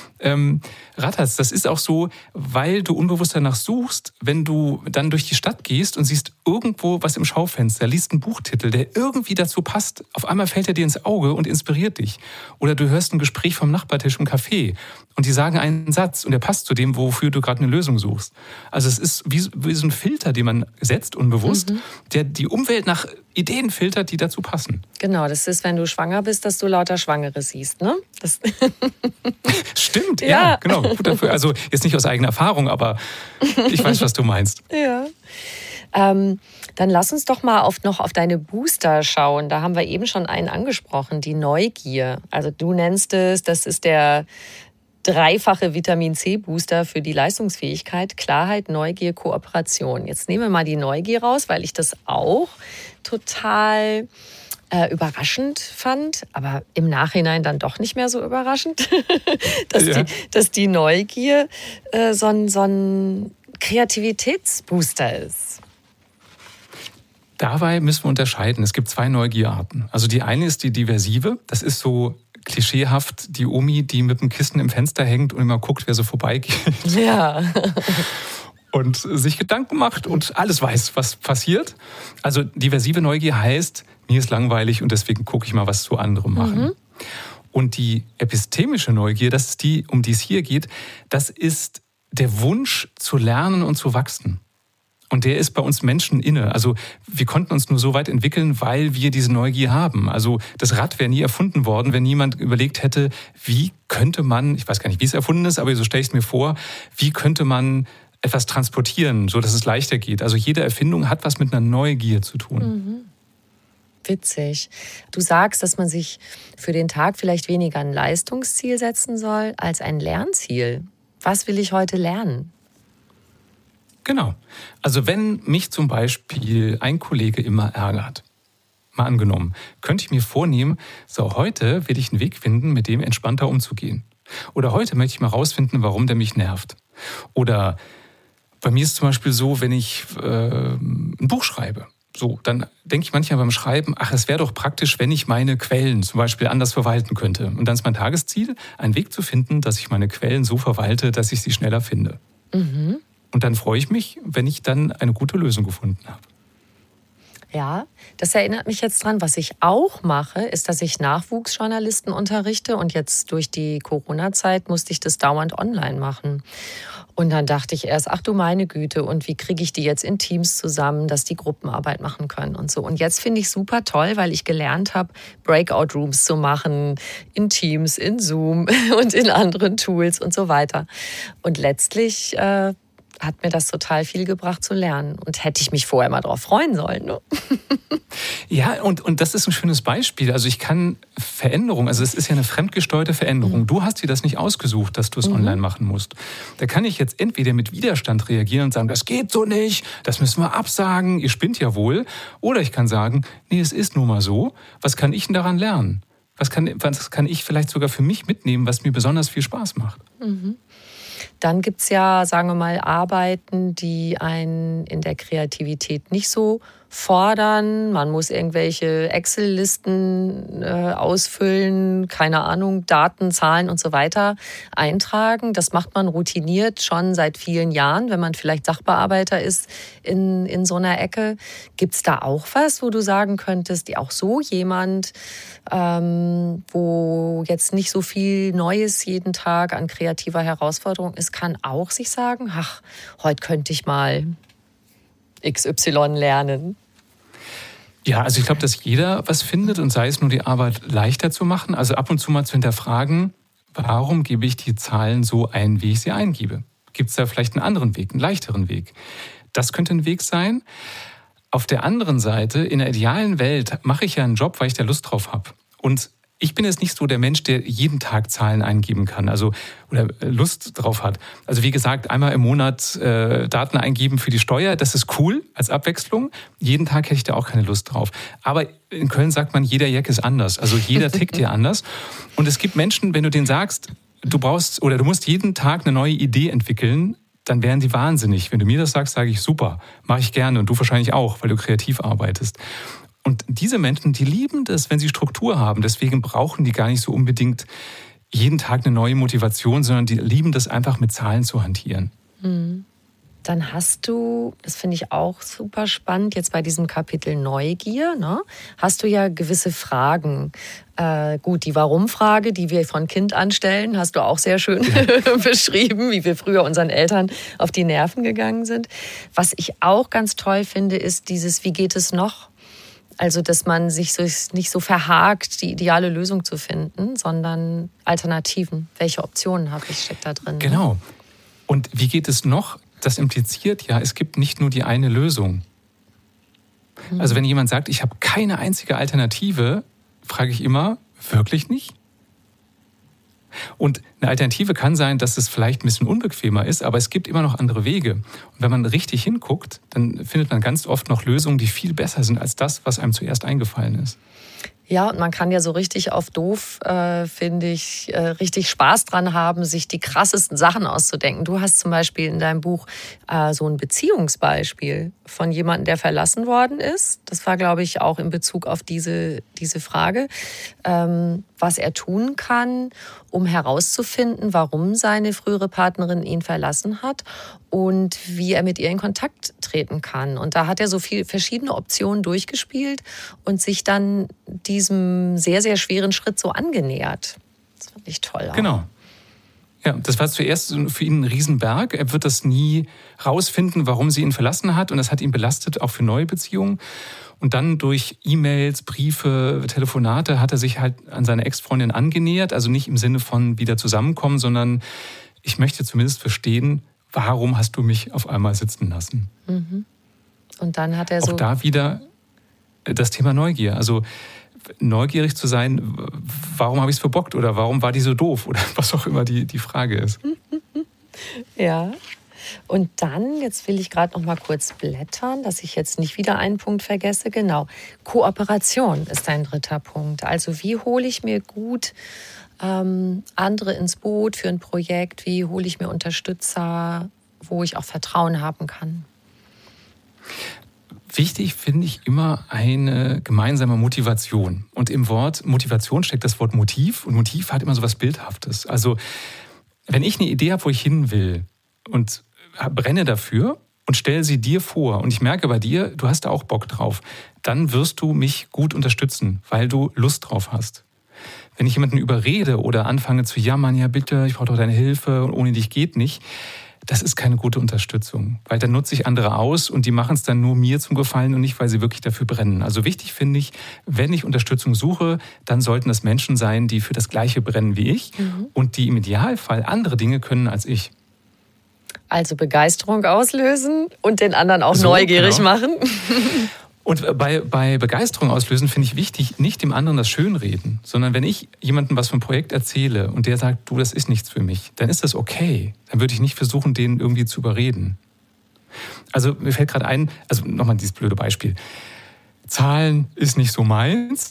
ratterst. Das ist auch so, weil du unbewusst danach suchst, wenn du dann durch die Stadt gehst und siehst irgendwo was im Schaufenster, liest einen Buchtitel, der irgendwie dazu passt. Auf einmal fällt er dir ins Auge und inspiriert dich. Oder du hörst ein Gespräch vom Nachbartisch im Café und die sagen einen Satz und der passt zu dem, wofür du gerade eine Lösung suchst. Also es ist wie so ein Filter, den man setzt, unbewusst, der die Umwelt nach Ideen filtert, die dazu passen. Genau, das ist, wenn du schwanger bist, dass du lauter Schwangere siehst, ne? Das Stimmt, ja, genau. Gut dafür. Also jetzt nicht aus eigener Erfahrung, aber ich weiß, was du meinst. Ja. Dann lass uns doch mal noch auf deine Booster schauen. Da haben wir eben schon einen angesprochen, die Neugier. Also du nennst es, das ist der 3-fache Vitamin-C-Booster für die Leistungsfähigkeit, Klarheit, Neugier, Kooperation. Jetzt nehmen wir mal die Neugier raus, weil ich das auch total überraschend fand, aber im Nachhinein dann doch nicht mehr so überraschend, dass die Neugier so ein Kreativitätsbooster ist. Dabei müssen wir unterscheiden. Es gibt 2 Neugierarten. Also die eine ist die diversive. Das ist so klischeehaft die Omi, die mit dem Kissen im Fenster hängt und immer guckt, wer so vorbeigeht. Ja. Und sich Gedanken macht und alles weiß, was passiert. Also diversive Neugier heißt, mir ist langweilig und deswegen gucke ich mal, was so andere machen. Und die epistemische Neugier, das ist die, um die es hier geht, das ist der Wunsch zu lernen und zu wachsen. Und der ist bei uns Menschen inne. Also wir konnten uns nur so weit entwickeln, weil wir diese Neugier haben. Also das Rad wäre nie erfunden worden, wenn niemand überlegt hätte, wie könnte man, ich weiß gar nicht, wie es erfunden ist, aber so stelle ich es mir vor, wie könnte man etwas transportieren, so dass es leichter geht. Also jede Erfindung hat was mit einer Neugier zu tun. Witzig. Du sagst, dass man sich für den Tag vielleicht weniger ein Leistungsziel setzen soll als ein Lernziel. Was will ich heute lernen? Genau. Also wenn mich zum Beispiel ein Kollege immer ärgert, mal angenommen, könnte ich mir vornehmen, so heute will ich einen Weg finden, mit dem entspannter umzugehen. Oder heute möchte ich mal rausfinden, warum der mich nervt. Oder bei mir ist es zum Beispiel so, wenn ich ein Buch schreibe, so, dann denke ich manchmal beim Schreiben, es wäre doch praktisch, wenn ich meine Quellen zum Beispiel anders verwalten könnte. Und dann ist mein Tagesziel, einen Weg zu finden, dass ich meine Quellen so verwalte, dass ich sie schneller finde. Und dann freue ich mich, wenn ich dann eine gute Lösung gefunden habe. Ja, das erinnert mich jetzt dran. Was ich auch mache, ist, dass ich Nachwuchsjournalisten unterrichte. Und jetzt durch die Corona-Zeit musste ich das dauernd online machen. Und dann dachte ich erst, ach du meine Güte, und wie kriege ich die jetzt in Teams zusammen, dass die Gruppenarbeit machen können und so. Und jetzt finde ich super toll, weil ich gelernt habe, Breakout-Rooms zu machen in Teams, in Zoom und in anderen Tools und so weiter. Und letztlich hat mir das total viel gebracht zu lernen. Und hätte ich mich vorher mal drauf freuen sollen. Ne? Ja, und das ist ein schönes Beispiel. Also ich kann Veränderung, also es ist ja eine fremdgesteuerte Veränderung. Du hast dir das nicht ausgesucht, dass du es online machen musst. Da kann ich jetzt entweder mit Widerstand reagieren und sagen, das geht so nicht, das müssen wir absagen, ihr spinnt ja wohl. Oder ich kann sagen, nee, es ist nun mal so. Was kann ich denn daran lernen? Was kann ich vielleicht sogar für mich mitnehmen, was mir besonders viel Spaß macht? Mhm. Dann gibt es ja, sagen wir mal, Arbeiten, die einen in der Kreativität nicht so fordern. Man muss irgendwelche Excel-Listen ausfüllen, keine Ahnung, Daten, Zahlen und so weiter eintragen. Das macht man routiniert schon seit vielen Jahren, wenn man vielleicht Sachbearbeiter ist in so einer Ecke. Gibt es da auch was, wo du sagen könntest, auch so jemand, wo jetzt nicht so viel Neues jeden Tag an kreativer Herausforderung ist, kann auch sich sagen, ach, heute könnte ich mal XY lernen? Ja, also ich glaube, dass jeder was findet und sei es nur die Arbeit leichter zu machen. Also ab und zu mal zu hinterfragen, warum gebe ich die Zahlen so ein, wie ich sie eingebe? Gibt es da vielleicht einen anderen Weg, einen leichteren Weg? Das könnte ein Weg sein. Auf der anderen Seite, in der idealen Welt mache ich ja einen Job, weil ich da Lust drauf habe. Und ich bin jetzt nicht so der Mensch, der jeden Tag Zahlen eingeben kann, also oder Lust drauf hat. Also wie gesagt, einmal im Monat Daten eingeben für die Steuer, das ist cool als Abwechslung. Jeden Tag hätte ich da auch keine Lust drauf. Aber in Köln sagt man, jeder Jack ist anders. Also jeder tickt hier anders. Und es gibt Menschen, wenn du denen sagst, du musst jeden Tag eine neue Idee entwickeln, dann wären die wahnsinnig. Wenn du mir das sagst, sage ich super, mache ich gerne und du wahrscheinlich auch, weil du kreativ arbeitest. Und diese Menschen, die lieben das, wenn sie Struktur haben. Deswegen brauchen die gar nicht so unbedingt jeden Tag eine neue Motivation, sondern die lieben das einfach mit Zahlen zu hantieren. Dann hast du, das finde ich auch super spannend, jetzt bei diesem Kapitel Neugier, ne, hast du ja gewisse Fragen. Gut, die Warum-Frage, die wir von Kind anstellen, hast du auch sehr schön beschrieben, wie wir früher unseren Eltern auf die Nerven gegangen sind. Was ich auch ganz toll finde, ist dieses, wie geht es noch? Also, dass man sich nicht so verhakt, die ideale Lösung zu finden, sondern Alternativen. Welche Optionen habe ich, steckt da drin? Genau. Und wie geht es noch? Das impliziert ja, es gibt nicht nur die eine Lösung. Also wenn jemand sagt, ich habe keine einzige Alternative, frage ich immer, wirklich nicht? Und eine Alternative kann sein, dass es vielleicht ein bisschen unbequemer ist, aber es gibt immer noch andere Wege. Und wenn man richtig hinguckt, dann findet man ganz oft noch Lösungen, die viel besser sind als das, was einem zuerst eingefallen ist. Ja, und man kann ja so richtig auf doof, finde ich, richtig Spaß dran haben, sich die krassesten Sachen auszudenken. Du hast zum Beispiel in deinem Buch so ein Beziehungsbeispiel von jemandem, der verlassen worden ist. Das war, glaube ich, auch in Bezug auf diese Frage, was er tun kann, um herauszufinden, warum seine frühere Partnerin ihn verlassen hat und wie er mit ihr in Kontakt treten kann. Und da hat er so viele verschiedene Optionen durchgespielt und sich dann diesem sehr, sehr schweren Schritt so angenähert. Das fand ich toll. Auch. Genau. Ja, das war zuerst für ihn ein Riesenberg. Er wird das nie rausfinden, warum sie ihn verlassen hat. Und das hat ihn belastet, auch für neue Beziehungen. Und dann durch E-Mails, Briefe, Telefonate hat er sich halt an seine Ex-Freundin angenähert. Also nicht im Sinne von wieder zusammenkommen, sondern ich möchte zumindest verstehen, warum hast du mich auf einmal sitzen lassen? Und dann hat er auch da wieder das Thema Neugier. Also neugierig zu sein, warum habe ich es verbockt oder warum war die so doof oder was auch immer die Frage ist. Ja. Und dann, jetzt will ich gerade noch mal kurz blättern, dass ich jetzt nicht wieder einen Punkt vergesse. Genau, Kooperation ist ein dritter Punkt. Also wie hole ich mir gut andere ins Boot für ein Projekt? Wie hole ich mir Unterstützer, wo ich auch Vertrauen haben kann? Wichtig finde ich immer eine gemeinsame Motivation. Und im Wort Motivation steckt das Wort Motiv. Und Motiv hat immer so was Bildhaftes. Also wenn ich eine Idee habe, wo ich hin will und brenne dafür und stelle sie dir vor und ich merke bei dir, du hast da auch Bock drauf, dann wirst du mich gut unterstützen, weil du Lust drauf hast. Wenn ich jemanden überrede oder anfange zu jammern, ja bitte, ich brauche doch deine Hilfe und ohne dich geht nicht, das ist keine gute Unterstützung, weil dann nutze ich andere aus und die machen es dann nur mir zum Gefallen und nicht, weil sie wirklich dafür brennen. Also wichtig finde ich, wenn ich Unterstützung suche, dann sollten das Menschen sein, die für das Gleiche brennen wie ich und die im Idealfall andere Dinge können als ich. Also Begeisterung auslösen und den anderen auch neugierig machen. Und bei Begeisterung auslösen finde ich wichtig, nicht dem anderen das Schönreden, sondern wenn ich jemandem was vom Projekt erzähle und der sagt, du, das ist nichts für mich, dann ist das okay. Dann würde ich nicht versuchen, den irgendwie zu überreden. Also mir fällt gerade ein, also nochmal dieses blöde Beispiel. Zahlen ist nicht so meins.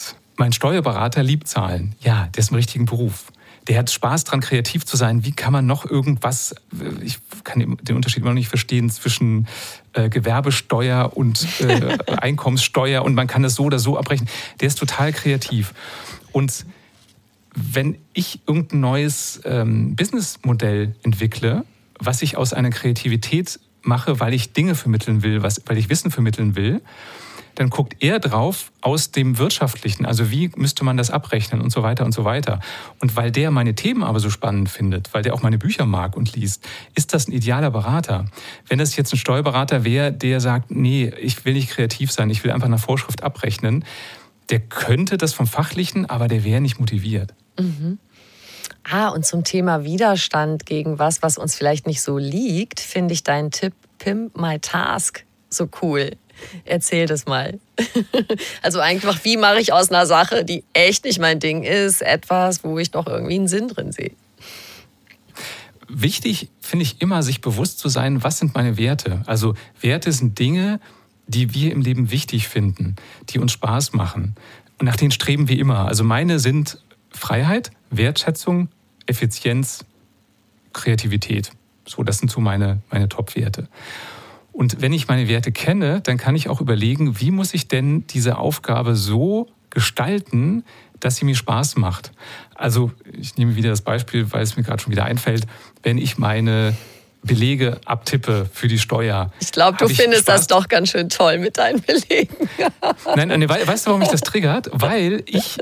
mein Steuerberater liebt Zahlen. Ja, der ist im richtigen Beruf. Der hat Spaß dran, kreativ zu sein. Wie kann man noch irgendwas, ich kann den Unterschied immer noch nicht verstehen zwischen Gewerbesteuer und Einkommenssteuer und man kann das so oder so abrechnen. Der ist total kreativ. Und wenn ich irgendein neues Businessmodell entwickle, was ich aus einer Kreativität mache, weil ich Dinge vermitteln will, weil ich Wissen vermitteln will, dann guckt er drauf aus dem Wirtschaftlichen, also wie müsste man das abrechnen und so weiter und so weiter. Und weil der meine Themen aber so spannend findet, weil der auch meine Bücher mag und liest, ist das ein idealer Berater. Wenn das jetzt ein Steuerberater wäre, der sagt, nee, ich will nicht kreativ sein, ich will einfach nach Vorschrift abrechnen, der könnte das vom Fachlichen, aber der wäre nicht motiviert. Mhm. Und zum Thema Widerstand gegen was uns vielleicht nicht so liegt, finde ich deinen Tipp Pimp My Task so cool. Erzähl das mal. Also einfach, wie mache ich aus einer Sache, die echt nicht mein Ding ist, etwas, wo ich noch irgendwie einen Sinn drin sehe? Wichtig finde ich immer, sich bewusst zu sein, was sind meine Werte? Also Werte sind Dinge, die wir im Leben wichtig finden, die uns Spaß machen. Und nach denen streben wir immer. Also meine sind Freiheit, Wertschätzung, Effizienz, Kreativität. So, das sind so meine Top-Werte. Und wenn ich meine Werte kenne, dann kann ich auch überlegen, wie muss ich denn diese Aufgabe so gestalten, dass sie mir Spaß macht. Also ich nehme wieder das Beispiel, weil es mir gerade schon wieder einfällt, wenn ich meine Belege abtippe für die Steuer. Ich glaube, du findest das doch ganz schön toll mit deinen Belegen. Nein, weißt du, warum mich das triggert? Weil ich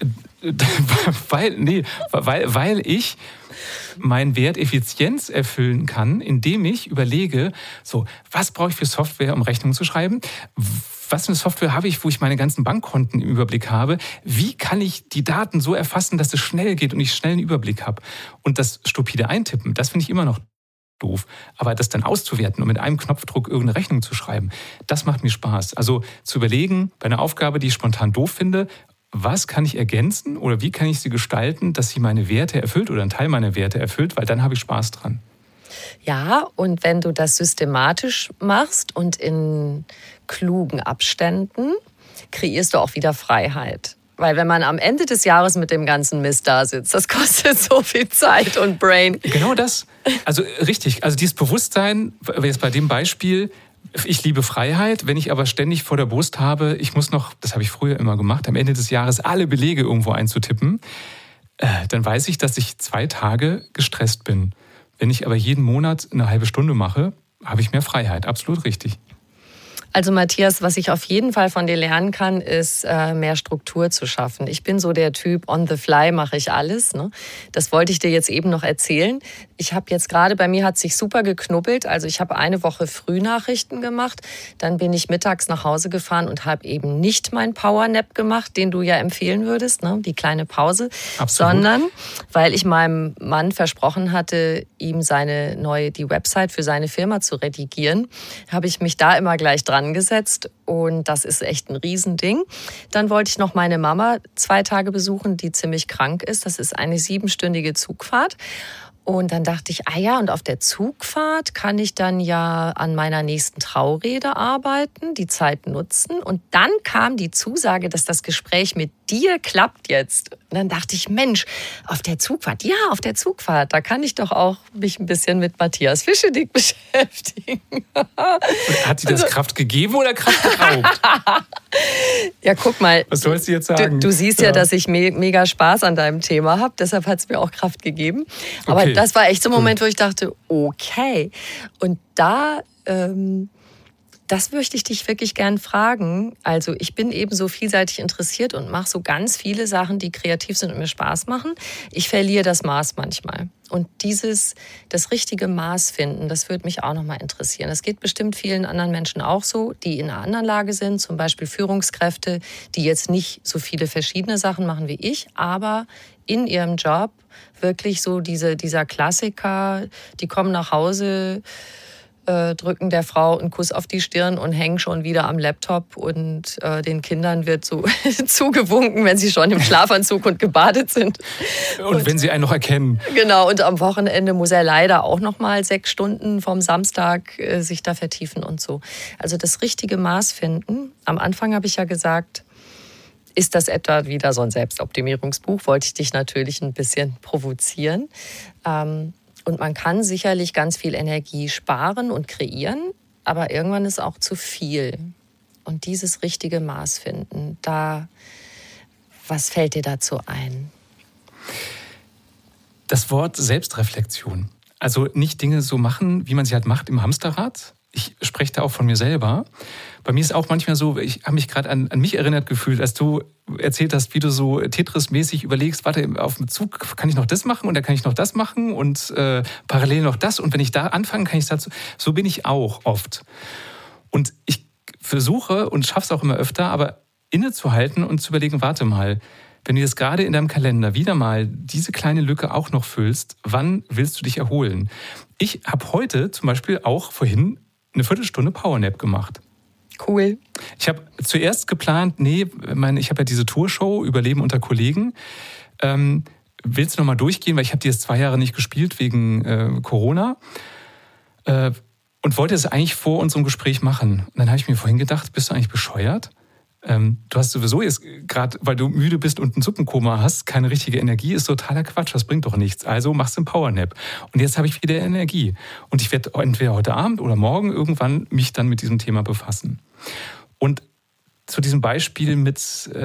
meinen Wert Effizienz erfüllen kann, indem ich überlege, so, was brauche ich für Software, um Rechnungen zu schreiben? Was für eine Software habe ich, wo ich meine ganzen Bankkonten im Überblick habe? Wie kann ich die Daten so erfassen, dass es schnell geht und ich schnell einen Überblick habe? Und das stupide Eintippen, das finde ich immer noch doof. Aber das dann auszuwerten und mit einem Knopfdruck irgendeine Rechnung zu schreiben, das macht mir Spaß. Also zu überlegen, bei einer Aufgabe, die ich spontan doof finde, was kann ich ergänzen oder wie kann ich sie gestalten, dass sie meine Werte erfüllt oder einen Teil meiner Werte erfüllt, weil dann habe ich Spaß dran. Ja, und wenn du das systematisch machst und in klugen Abständen, kreierst du auch wieder Freiheit. Weil wenn man am Ende des Jahres mit dem ganzen Mist da sitzt, das kostet so viel Zeit und Brain. Genau das. Also richtig. Also dieses Bewusstsein, jetzt bei dem Beispiel, ich liebe Freiheit, wenn ich aber ständig vor der Brust habe, ich muss noch, das habe ich früher immer gemacht, am Ende des Jahres alle Belege irgendwo einzutippen, dann weiß ich, dass ich 2 Tage gestresst bin. Wenn ich aber jeden Monat eine halbe Stunde mache, habe ich mehr Freiheit. Absolut richtig. Also Matthias, was ich auf jeden Fall von dir lernen kann, ist mehr Struktur zu schaffen. Ich bin so der Typ, on the fly mache ich alles. Ne? Das wollte ich dir jetzt eben noch erzählen. Ich habe jetzt gerade, bei mir hat sich super geknubbelt. Also ich habe eine Woche Frühnachrichten gemacht. Dann bin ich mittags nach Hause gefahren und habe eben nicht meinen Powernap gemacht, den du ja empfehlen würdest, ne? Die kleine Pause. Absolut. Sondern weil ich meinem Mann versprochen hatte, ihm die Website für seine Firma zu redigieren, habe ich mich da immer gleich dran gesetzt und das ist echt ein Riesending. Dann wollte ich noch meine Mama 2 Tage besuchen, die ziemlich krank ist. Das ist eine 7-stündige Zugfahrt. Und dann dachte ich, und auf der Zugfahrt kann ich dann ja an meiner nächsten Traurede arbeiten, die Zeit nutzen. Und dann kam die Zusage, dass das Gespräch mit dir klappt jetzt. Und dann dachte ich, Mensch, auf der Zugfahrt, da kann ich doch auch mich ein bisschen mit Matthias Fischedick beschäftigen. Und hat sie das Kraft gegeben oder Kraft geraubt? Ja, guck mal. Was sollst du jetzt sagen? Du siehst ja, dass ich mega Spaß an deinem Thema habe. Deshalb hat es mir auch Kraft gegeben. Aber okay. Das war echt so ein Moment, wo ich dachte, okay. Und das möchte ich dich wirklich gern fragen. Also ich bin eben so vielseitig interessiert und mache so ganz viele Sachen, die kreativ sind und mir Spaß machen. Ich verliere das Maß manchmal. Und das richtige Maß finden, das würde mich auch nochmal interessieren. Das geht bestimmt vielen anderen Menschen auch so, die in einer anderen Lage sind. Zum Beispiel Führungskräfte, die jetzt nicht so viele verschiedene Sachen machen wie ich, aber in ihrem Job wirklich so dieser Klassiker, die kommen nach Hause, drücken der Frau einen Kuss auf die Stirn und hängen schon wieder am Laptop und den Kindern wird so zugewunken, wenn sie schon im Schlafanzug und gebadet sind. Und wenn sie einen noch erkennen. Genau, und am Wochenende muss er leider auch noch mal 6 Stunden vom Samstag sich da vertiefen und so. Also das richtige Maß finden. Am Anfang habe ich ja gesagt, Ist das etwa wieder so ein Selbstoptimierungsbuch? Wollte ich dich natürlich ein bisschen provozieren. Und man kann sicherlich ganz viel Energie sparen und kreieren, aber irgendwann ist auch zu viel. Und dieses richtige Maß finden, was fällt dir dazu ein? Das Wort Selbstreflexion. Also nicht Dinge so machen, wie man sie halt macht im Hamsterrad. Ich spreche da auch von mir selber. Bei mir ist auch manchmal so, ich habe mich gerade an mich erinnert gefühlt, als du erzählt hast, wie du so Tetris-mäßig überlegst, warte, auf dem Zug kann ich noch das machen und dann kann ich noch das machen und parallel noch das. Und wenn ich da anfange, kann ich dazu. So bin ich auch oft. Und ich versuche und schaffe es auch immer öfter, aber innezuhalten und zu überlegen, warte mal, wenn du jetzt gerade in deinem Kalender wieder mal diese kleine Lücke auch noch füllst, wann willst du dich erholen? Ich habe heute zum Beispiel auch vorhin eine Viertelstunde Powernap gemacht. Cool. Ich habe zuerst geplant, ich habe ja diese Tourshow Überleben unter Kollegen. Willst du noch mal durchgehen, weil ich habe die jetzt 2 Jahre nicht gespielt wegen Corona. Und wollte es eigentlich vor unserem Gespräch machen. Und dann habe ich mir vorhin gedacht, bist du eigentlich bescheuert? Du hast sowieso jetzt gerade, weil du müde bist und ein Suppenkoma hast, keine richtige Energie, ist totaler Quatsch, das bringt doch nichts. Also machst du einen Powernap. Und jetzt habe ich wieder Energie. Und ich werde entweder heute Abend oder morgen irgendwann mich dann mit diesem Thema befassen. Und zu diesem Beispiel mit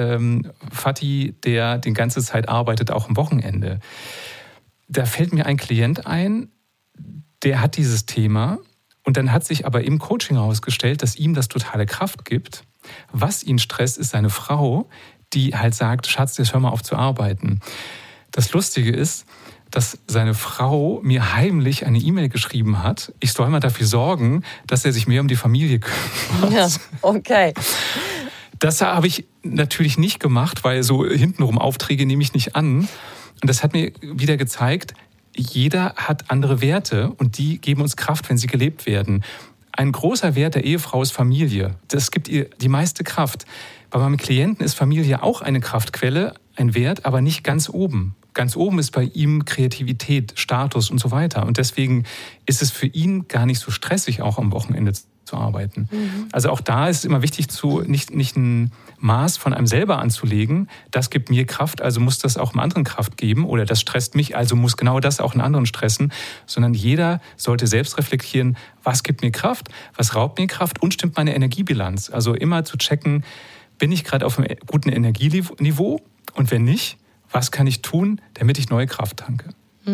Fatih, der die ganze Zeit arbeitet, auch am Wochenende. Da fällt mir ein Klient ein, der hat dieses Thema und dann hat sich aber im Coaching herausgestellt, dass ihm das totale Kraft gibt. Was ihn stresst, ist seine Frau, die halt sagt, Schatz, jetzt hör mal auf zu arbeiten. Das Lustige ist, dass seine Frau mir heimlich eine E-Mail geschrieben hat, ich soll mal dafür sorgen, dass er sich mehr um die Familie kümmert. Ja, okay. Das habe ich natürlich nicht gemacht, weil so hintenrum Aufträge nehme ich nicht an. Und das hat mir wieder gezeigt, jeder hat andere Werte und die geben uns Kraft, wenn sie gelebt werden. Ein großer Wert der Ehefrau ist Familie. Das gibt ihr die meiste Kraft. Bei meinem Klienten ist Familie auch eine Kraftquelle, ein Wert, aber nicht ganz oben. Ganz oben ist bei ihm Kreativität, Status und so weiter. Und deswegen ist es für ihn gar nicht so stressig, auch am Wochenende zu arbeiten. Also auch da ist es immer wichtig, nicht ein Maß von einem selber anzulegen. Das gibt mir Kraft, also muss das auch einem anderen Kraft geben. Oder das stresst mich, also muss genau das auch einen anderen stressen. Sondern jeder sollte selbst reflektieren, was gibt mir Kraft, was raubt mir Kraft und stimmt meine Energiebilanz. Also immer zu checken, bin ich gerade auf einem guten Energieniveau? Und wenn nicht, was kann ich tun, damit ich neue Kraft tanke?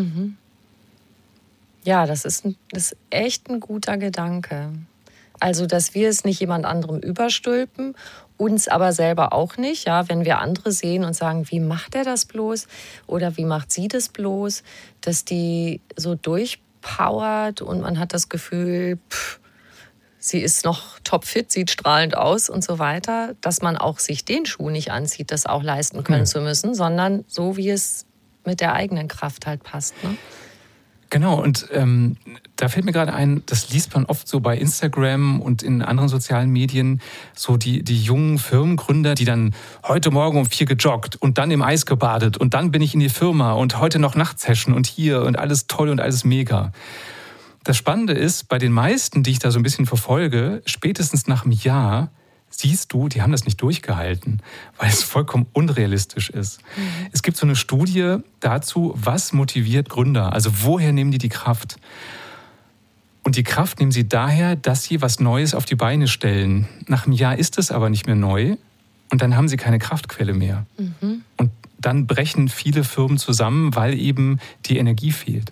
Ja, das ist echt ein guter Gedanke. Also, dass wir es nicht jemand anderem überstülpen, uns aber selber auch nicht. Ja, wenn wir andere sehen und sagen, wie macht er das bloß oder wie macht sie das bloß, dass die so durchpowert und man hat das Gefühl, sie ist noch topfit, sieht strahlend aus und so weiter, dass man auch sich den Schuh nicht anzieht, das auch leisten können zu müssen, sondern so, wie es mit der eigenen Kraft halt passt. Ne? Genau, und da fällt mir gerade ein, das liest man oft so bei Instagram und in anderen sozialen Medien, so die jungen Firmengründer, die dann heute Morgen um 4 gejoggt und dann im Eis gebadet und dann bin ich in die Firma und heute noch Nachtsession und hier und alles toll und alles mega. Das Spannende ist, bei den meisten, die ich da so ein bisschen verfolge, spätestens nach einem Jahr siehst du, die haben das nicht durchgehalten, weil es vollkommen unrealistisch ist. Es gibt so eine Studie dazu, was motiviert Gründer, also woher nehmen die Kraft? Und die Kraft nehmen sie daher, dass sie was Neues auf die Beine stellen. Nach einem Jahr ist es aber nicht mehr neu und dann haben sie keine Kraftquelle mehr. Und dann brechen viele Firmen zusammen, weil eben die Energie fehlt.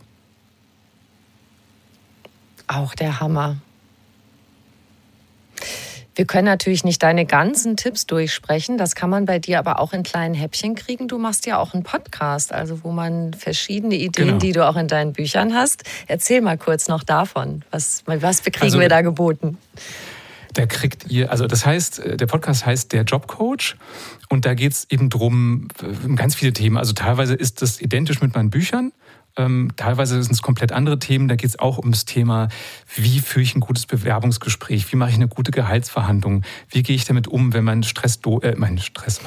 Auch der Hammer. Wir können natürlich nicht deine ganzen Tipps durchsprechen. Das kann man bei dir aber auch in kleinen Häppchen kriegen. Du machst ja auch einen Podcast, also wo man verschiedene Ideen, die du auch in deinen Büchern hast. Erzähl mal kurz noch davon. Was kriegen wir da geboten? Da kriegt ihr, also das heißt, der Podcast heißt Der Jobcoach und da geht es eben drum, ganz viele Themen. Also teilweise ist das identisch mit meinen Büchern. Teilweise sind es komplett andere Themen. Da geht es auch ums Thema, wie führe ich ein gutes Bewerbungsgespräch, wie mache ich eine gute Gehaltsverhandlung, wie gehe ich damit um, wenn mein Chef doof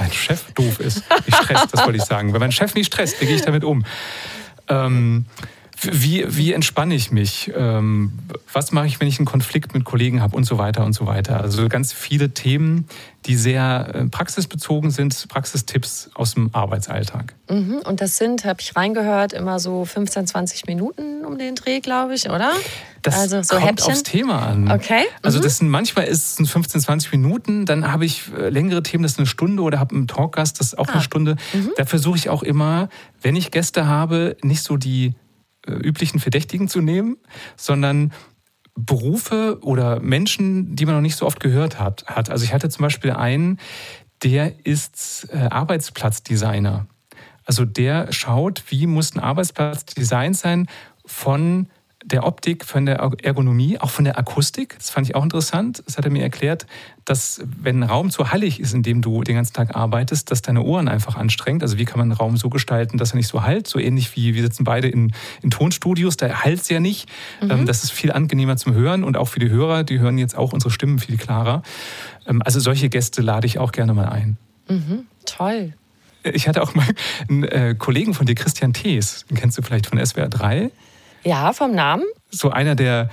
ist. Nicht Stress, das wollte ich sagen. Wenn mein Chef nicht stresst, wie gehe ich damit um? Wie entspanne ich mich? Was mache ich, wenn ich einen Konflikt mit Kollegen habe und so weiter und so weiter? Also ganz viele Themen, die sehr praxisbezogen sind, Praxistipps aus dem Arbeitsalltag. Und das sind, habe ich reingehört, immer so 15, 20 Minuten um den Dreh, glaube ich, oder? Das also so kommt Häppchen? Aufs Thema an. Okay. Also manchmal ist es 15, 20 Minuten, dann habe ich längere Themen, das ist eine Stunde oder habe einen Talkgast, das ist auch eine Stunde. Da versuche ich auch immer, wenn ich Gäste habe, nicht so die üblichen Verdächtigen zu nehmen, sondern Berufe oder Menschen, die man noch nicht so oft gehört hat. Also ich hatte zum Beispiel einen, der ist Arbeitsplatzdesigner. Also der schaut, wie muss ein Arbeitsplatz designt sein von der Optik, von der Ergonomie, auch von der Akustik. Das fand ich auch interessant. Das hat er mir erklärt, dass wenn ein Raum zu hallig ist, in dem du den ganzen Tag arbeitest, dass deine Ohren einfach anstrengt. Also wie kann man einen Raum so gestalten, dass er nicht so hallt? So ähnlich wie wir sitzen beide in Tonstudios, da hallt es ja nicht. Das ist viel angenehmer zum Hören und auch für die Hörer, die hören jetzt auch unsere Stimmen viel klarer. Also solche Gäste lade ich auch gerne mal ein. Toll. Ich hatte auch mal einen Kollegen von dir, Christian Thees, den kennst du vielleicht von SWR 3. Ja, vom Namen? So einer der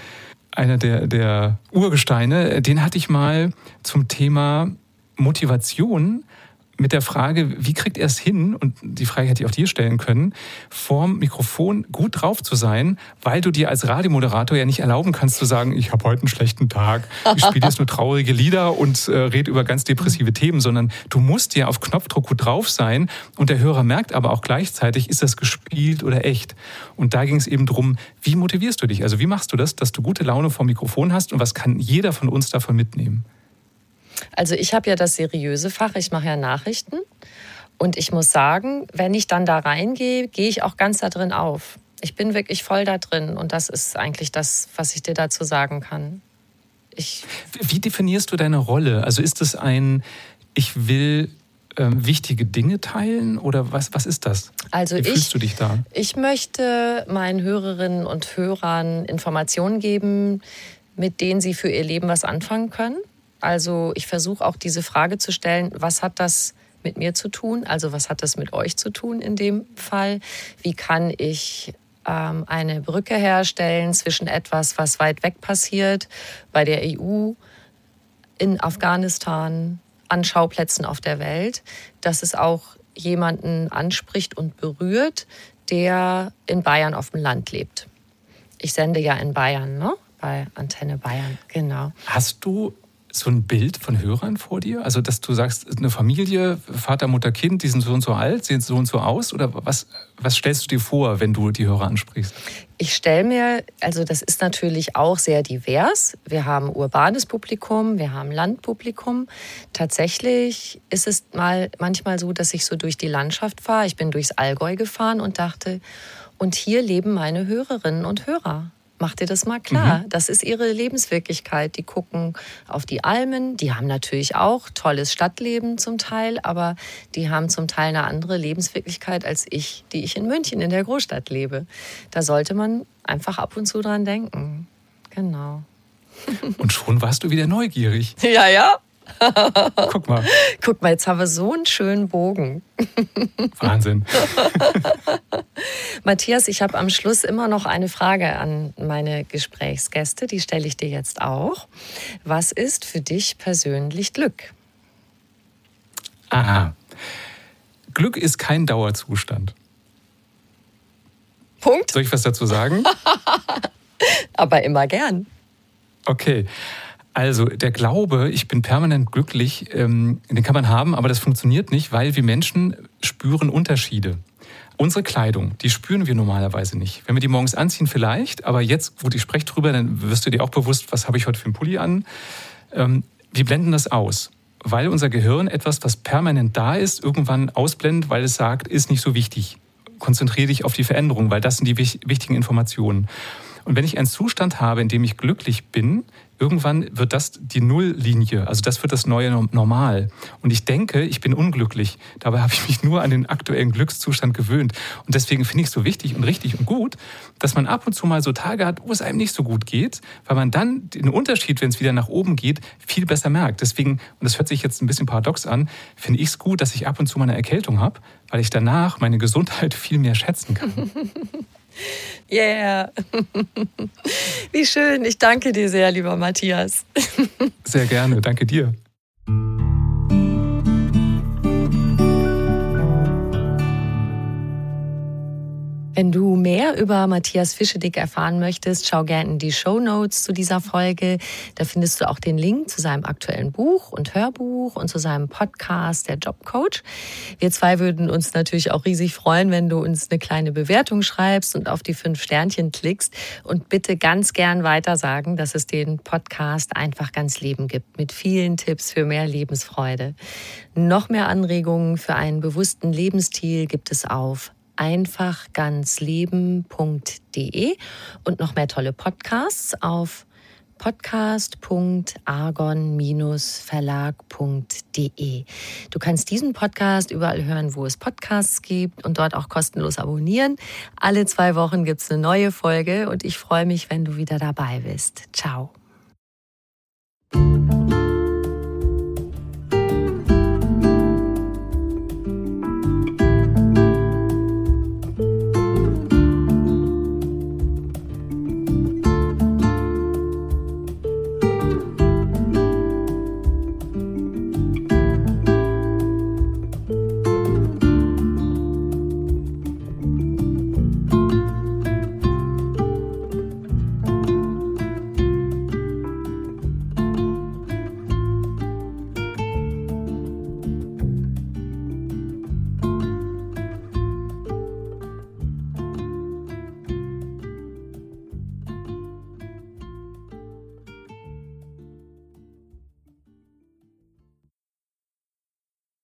Urgesteine, den hatte ich mal zum Thema Motivation mit der Frage, wie kriegt er es hin, und die Frage hätte ich auch dir stellen können, vorm Mikrofon gut drauf zu sein, weil du dir als Radiomoderator ja nicht erlauben kannst zu sagen, ich habe heute einen schlechten Tag, ich spiele jetzt nur traurige Lieder und rede über ganz depressive Themen, sondern du musst ja auf Knopfdruck gut drauf sein und der Hörer merkt aber auch gleichzeitig, ist das gespielt oder echt? Und da ging es eben darum, wie motivierst du dich? Also wie machst du das, dass du gute Laune vorm Mikrofon hast und was kann jeder von uns davon mitnehmen? Also ich habe ja das seriöse Fach, ich mache ja Nachrichten und ich muss sagen, wenn ich dann da reingehe, gehe ich auch ganz da drin auf. Ich bin wirklich voll da drin und das ist eigentlich das, was ich dir dazu sagen kann. Wie definierst du deine Rolle? Also ist es ich will wichtige Dinge teilen oder was ist das? Also wie fühlst du dich da? Ich möchte meinen Hörerinnen und Hörern Informationen geben, mit denen sie für ihr Leben was anfangen können. Also ich versuche auch diese Frage zu stellen, was hat das mit mir zu tun? Also was hat das mit euch zu tun in dem Fall? Wie kann ich eine Brücke herstellen zwischen etwas, was weit weg passiert, bei der EU, in Afghanistan, an Schauplätzen auf der Welt, dass es auch jemanden anspricht und berührt, der in Bayern auf dem Land lebt. Ich sende ja in Bayern, ne? Bei Antenne Bayern, genau. Hast du so ein Bild von Hörern vor dir? Also, dass du sagst, eine Familie, Vater, Mutter, Kind, die sind so und so alt, sehen so und so aus? Oder was stellst du dir vor, wenn du die Hörer ansprichst? Ich stelle mir, also das ist natürlich auch sehr divers. Wir haben urbanes Publikum, wir haben Landpublikum. Tatsächlich ist es manchmal so, dass ich so durch die Landschaft fahre. Ich bin durchs Allgäu gefahren und dachte, und hier leben meine Hörerinnen und Hörer. Mach dir das mal klar. Das ist ihre Lebenswirklichkeit. Die gucken auf die Almen. Die haben natürlich auch tolles Stadtleben zum Teil, aber die haben zum Teil eine andere Lebenswirklichkeit als ich, die ich in München in der Großstadt lebe. Da sollte man einfach ab und zu dran denken. Genau. Und schon warst du wieder neugierig. Ja, ja. Guck mal, jetzt haben wir so einen schönen Bogen. Wahnsinn. Matthias, ich habe am Schluss immer noch eine Frage an meine Gesprächsgäste. Die stelle ich dir jetzt auch. Was ist für dich persönlich Glück? Aha. Glück ist kein Dauerzustand. Punkt. Soll ich was dazu sagen? Aber immer gern. Okay. Also der Glaube, ich bin permanent glücklich, den kann man haben, aber das funktioniert nicht, weil wir Menschen spüren Unterschiede. Unsere Kleidung, die spüren wir normalerweise nicht. Wenn wir die morgens anziehen vielleicht, aber jetzt, wo ich spreche drüber, dann wirst du dir auch bewusst, was habe ich heute für einen Pulli an. Wir blenden das aus, weil unser Gehirn etwas, was permanent da ist, irgendwann ausblendet, weil es sagt, ist nicht so wichtig. Konzentriere dich auf die Veränderung, weil das sind die wichtigen Informationen. Und wenn ich einen Zustand habe, in dem ich glücklich bin, irgendwann wird das die Nulllinie, also das wird das neue Normal. Und ich denke, ich bin unglücklich. Dabei habe ich mich nur an den aktuellen Glückszustand gewöhnt. Und deswegen finde ich es so wichtig und richtig und gut, dass man ab und zu mal so Tage hat, wo es einem nicht so gut geht, weil man dann den Unterschied, wenn es wieder nach oben geht, viel besser merkt. Deswegen, und das hört sich jetzt ein bisschen paradox an, finde ich es gut, dass ich ab und zu mal eine Erkältung habe, weil ich danach meine Gesundheit viel mehr schätzen kann. Yeah. Wie schön. Ich danke dir sehr, lieber Matthias. Sehr gerne. Danke dir. Wenn du mehr über Matthias Fischedick erfahren möchtest, schau gerne in die Shownotes zu dieser Folge. Da findest du auch den Link zu seinem aktuellen Buch und Hörbuch und zu seinem Podcast, der Jobcoach. Wir zwei würden uns natürlich auch riesig freuen, wenn du uns eine kleine Bewertung schreibst und auf die 5 Sternchen klickst. Und bitte ganz gern weitersagen, dass es den Podcast Einfach ganz Leben gibt, mit vielen Tipps für mehr Lebensfreude. Noch mehr Anregungen für einen bewussten Lebensstil gibt es auf einfachganzleben.de und noch mehr tolle Podcasts auf podcast.argon-verlag.de. Du kannst diesen Podcast überall hören, wo es Podcasts gibt und dort auch kostenlos abonnieren. Alle 2 Wochen gibt es eine neue Folge und ich freue mich, wenn du wieder dabei bist. Ciao.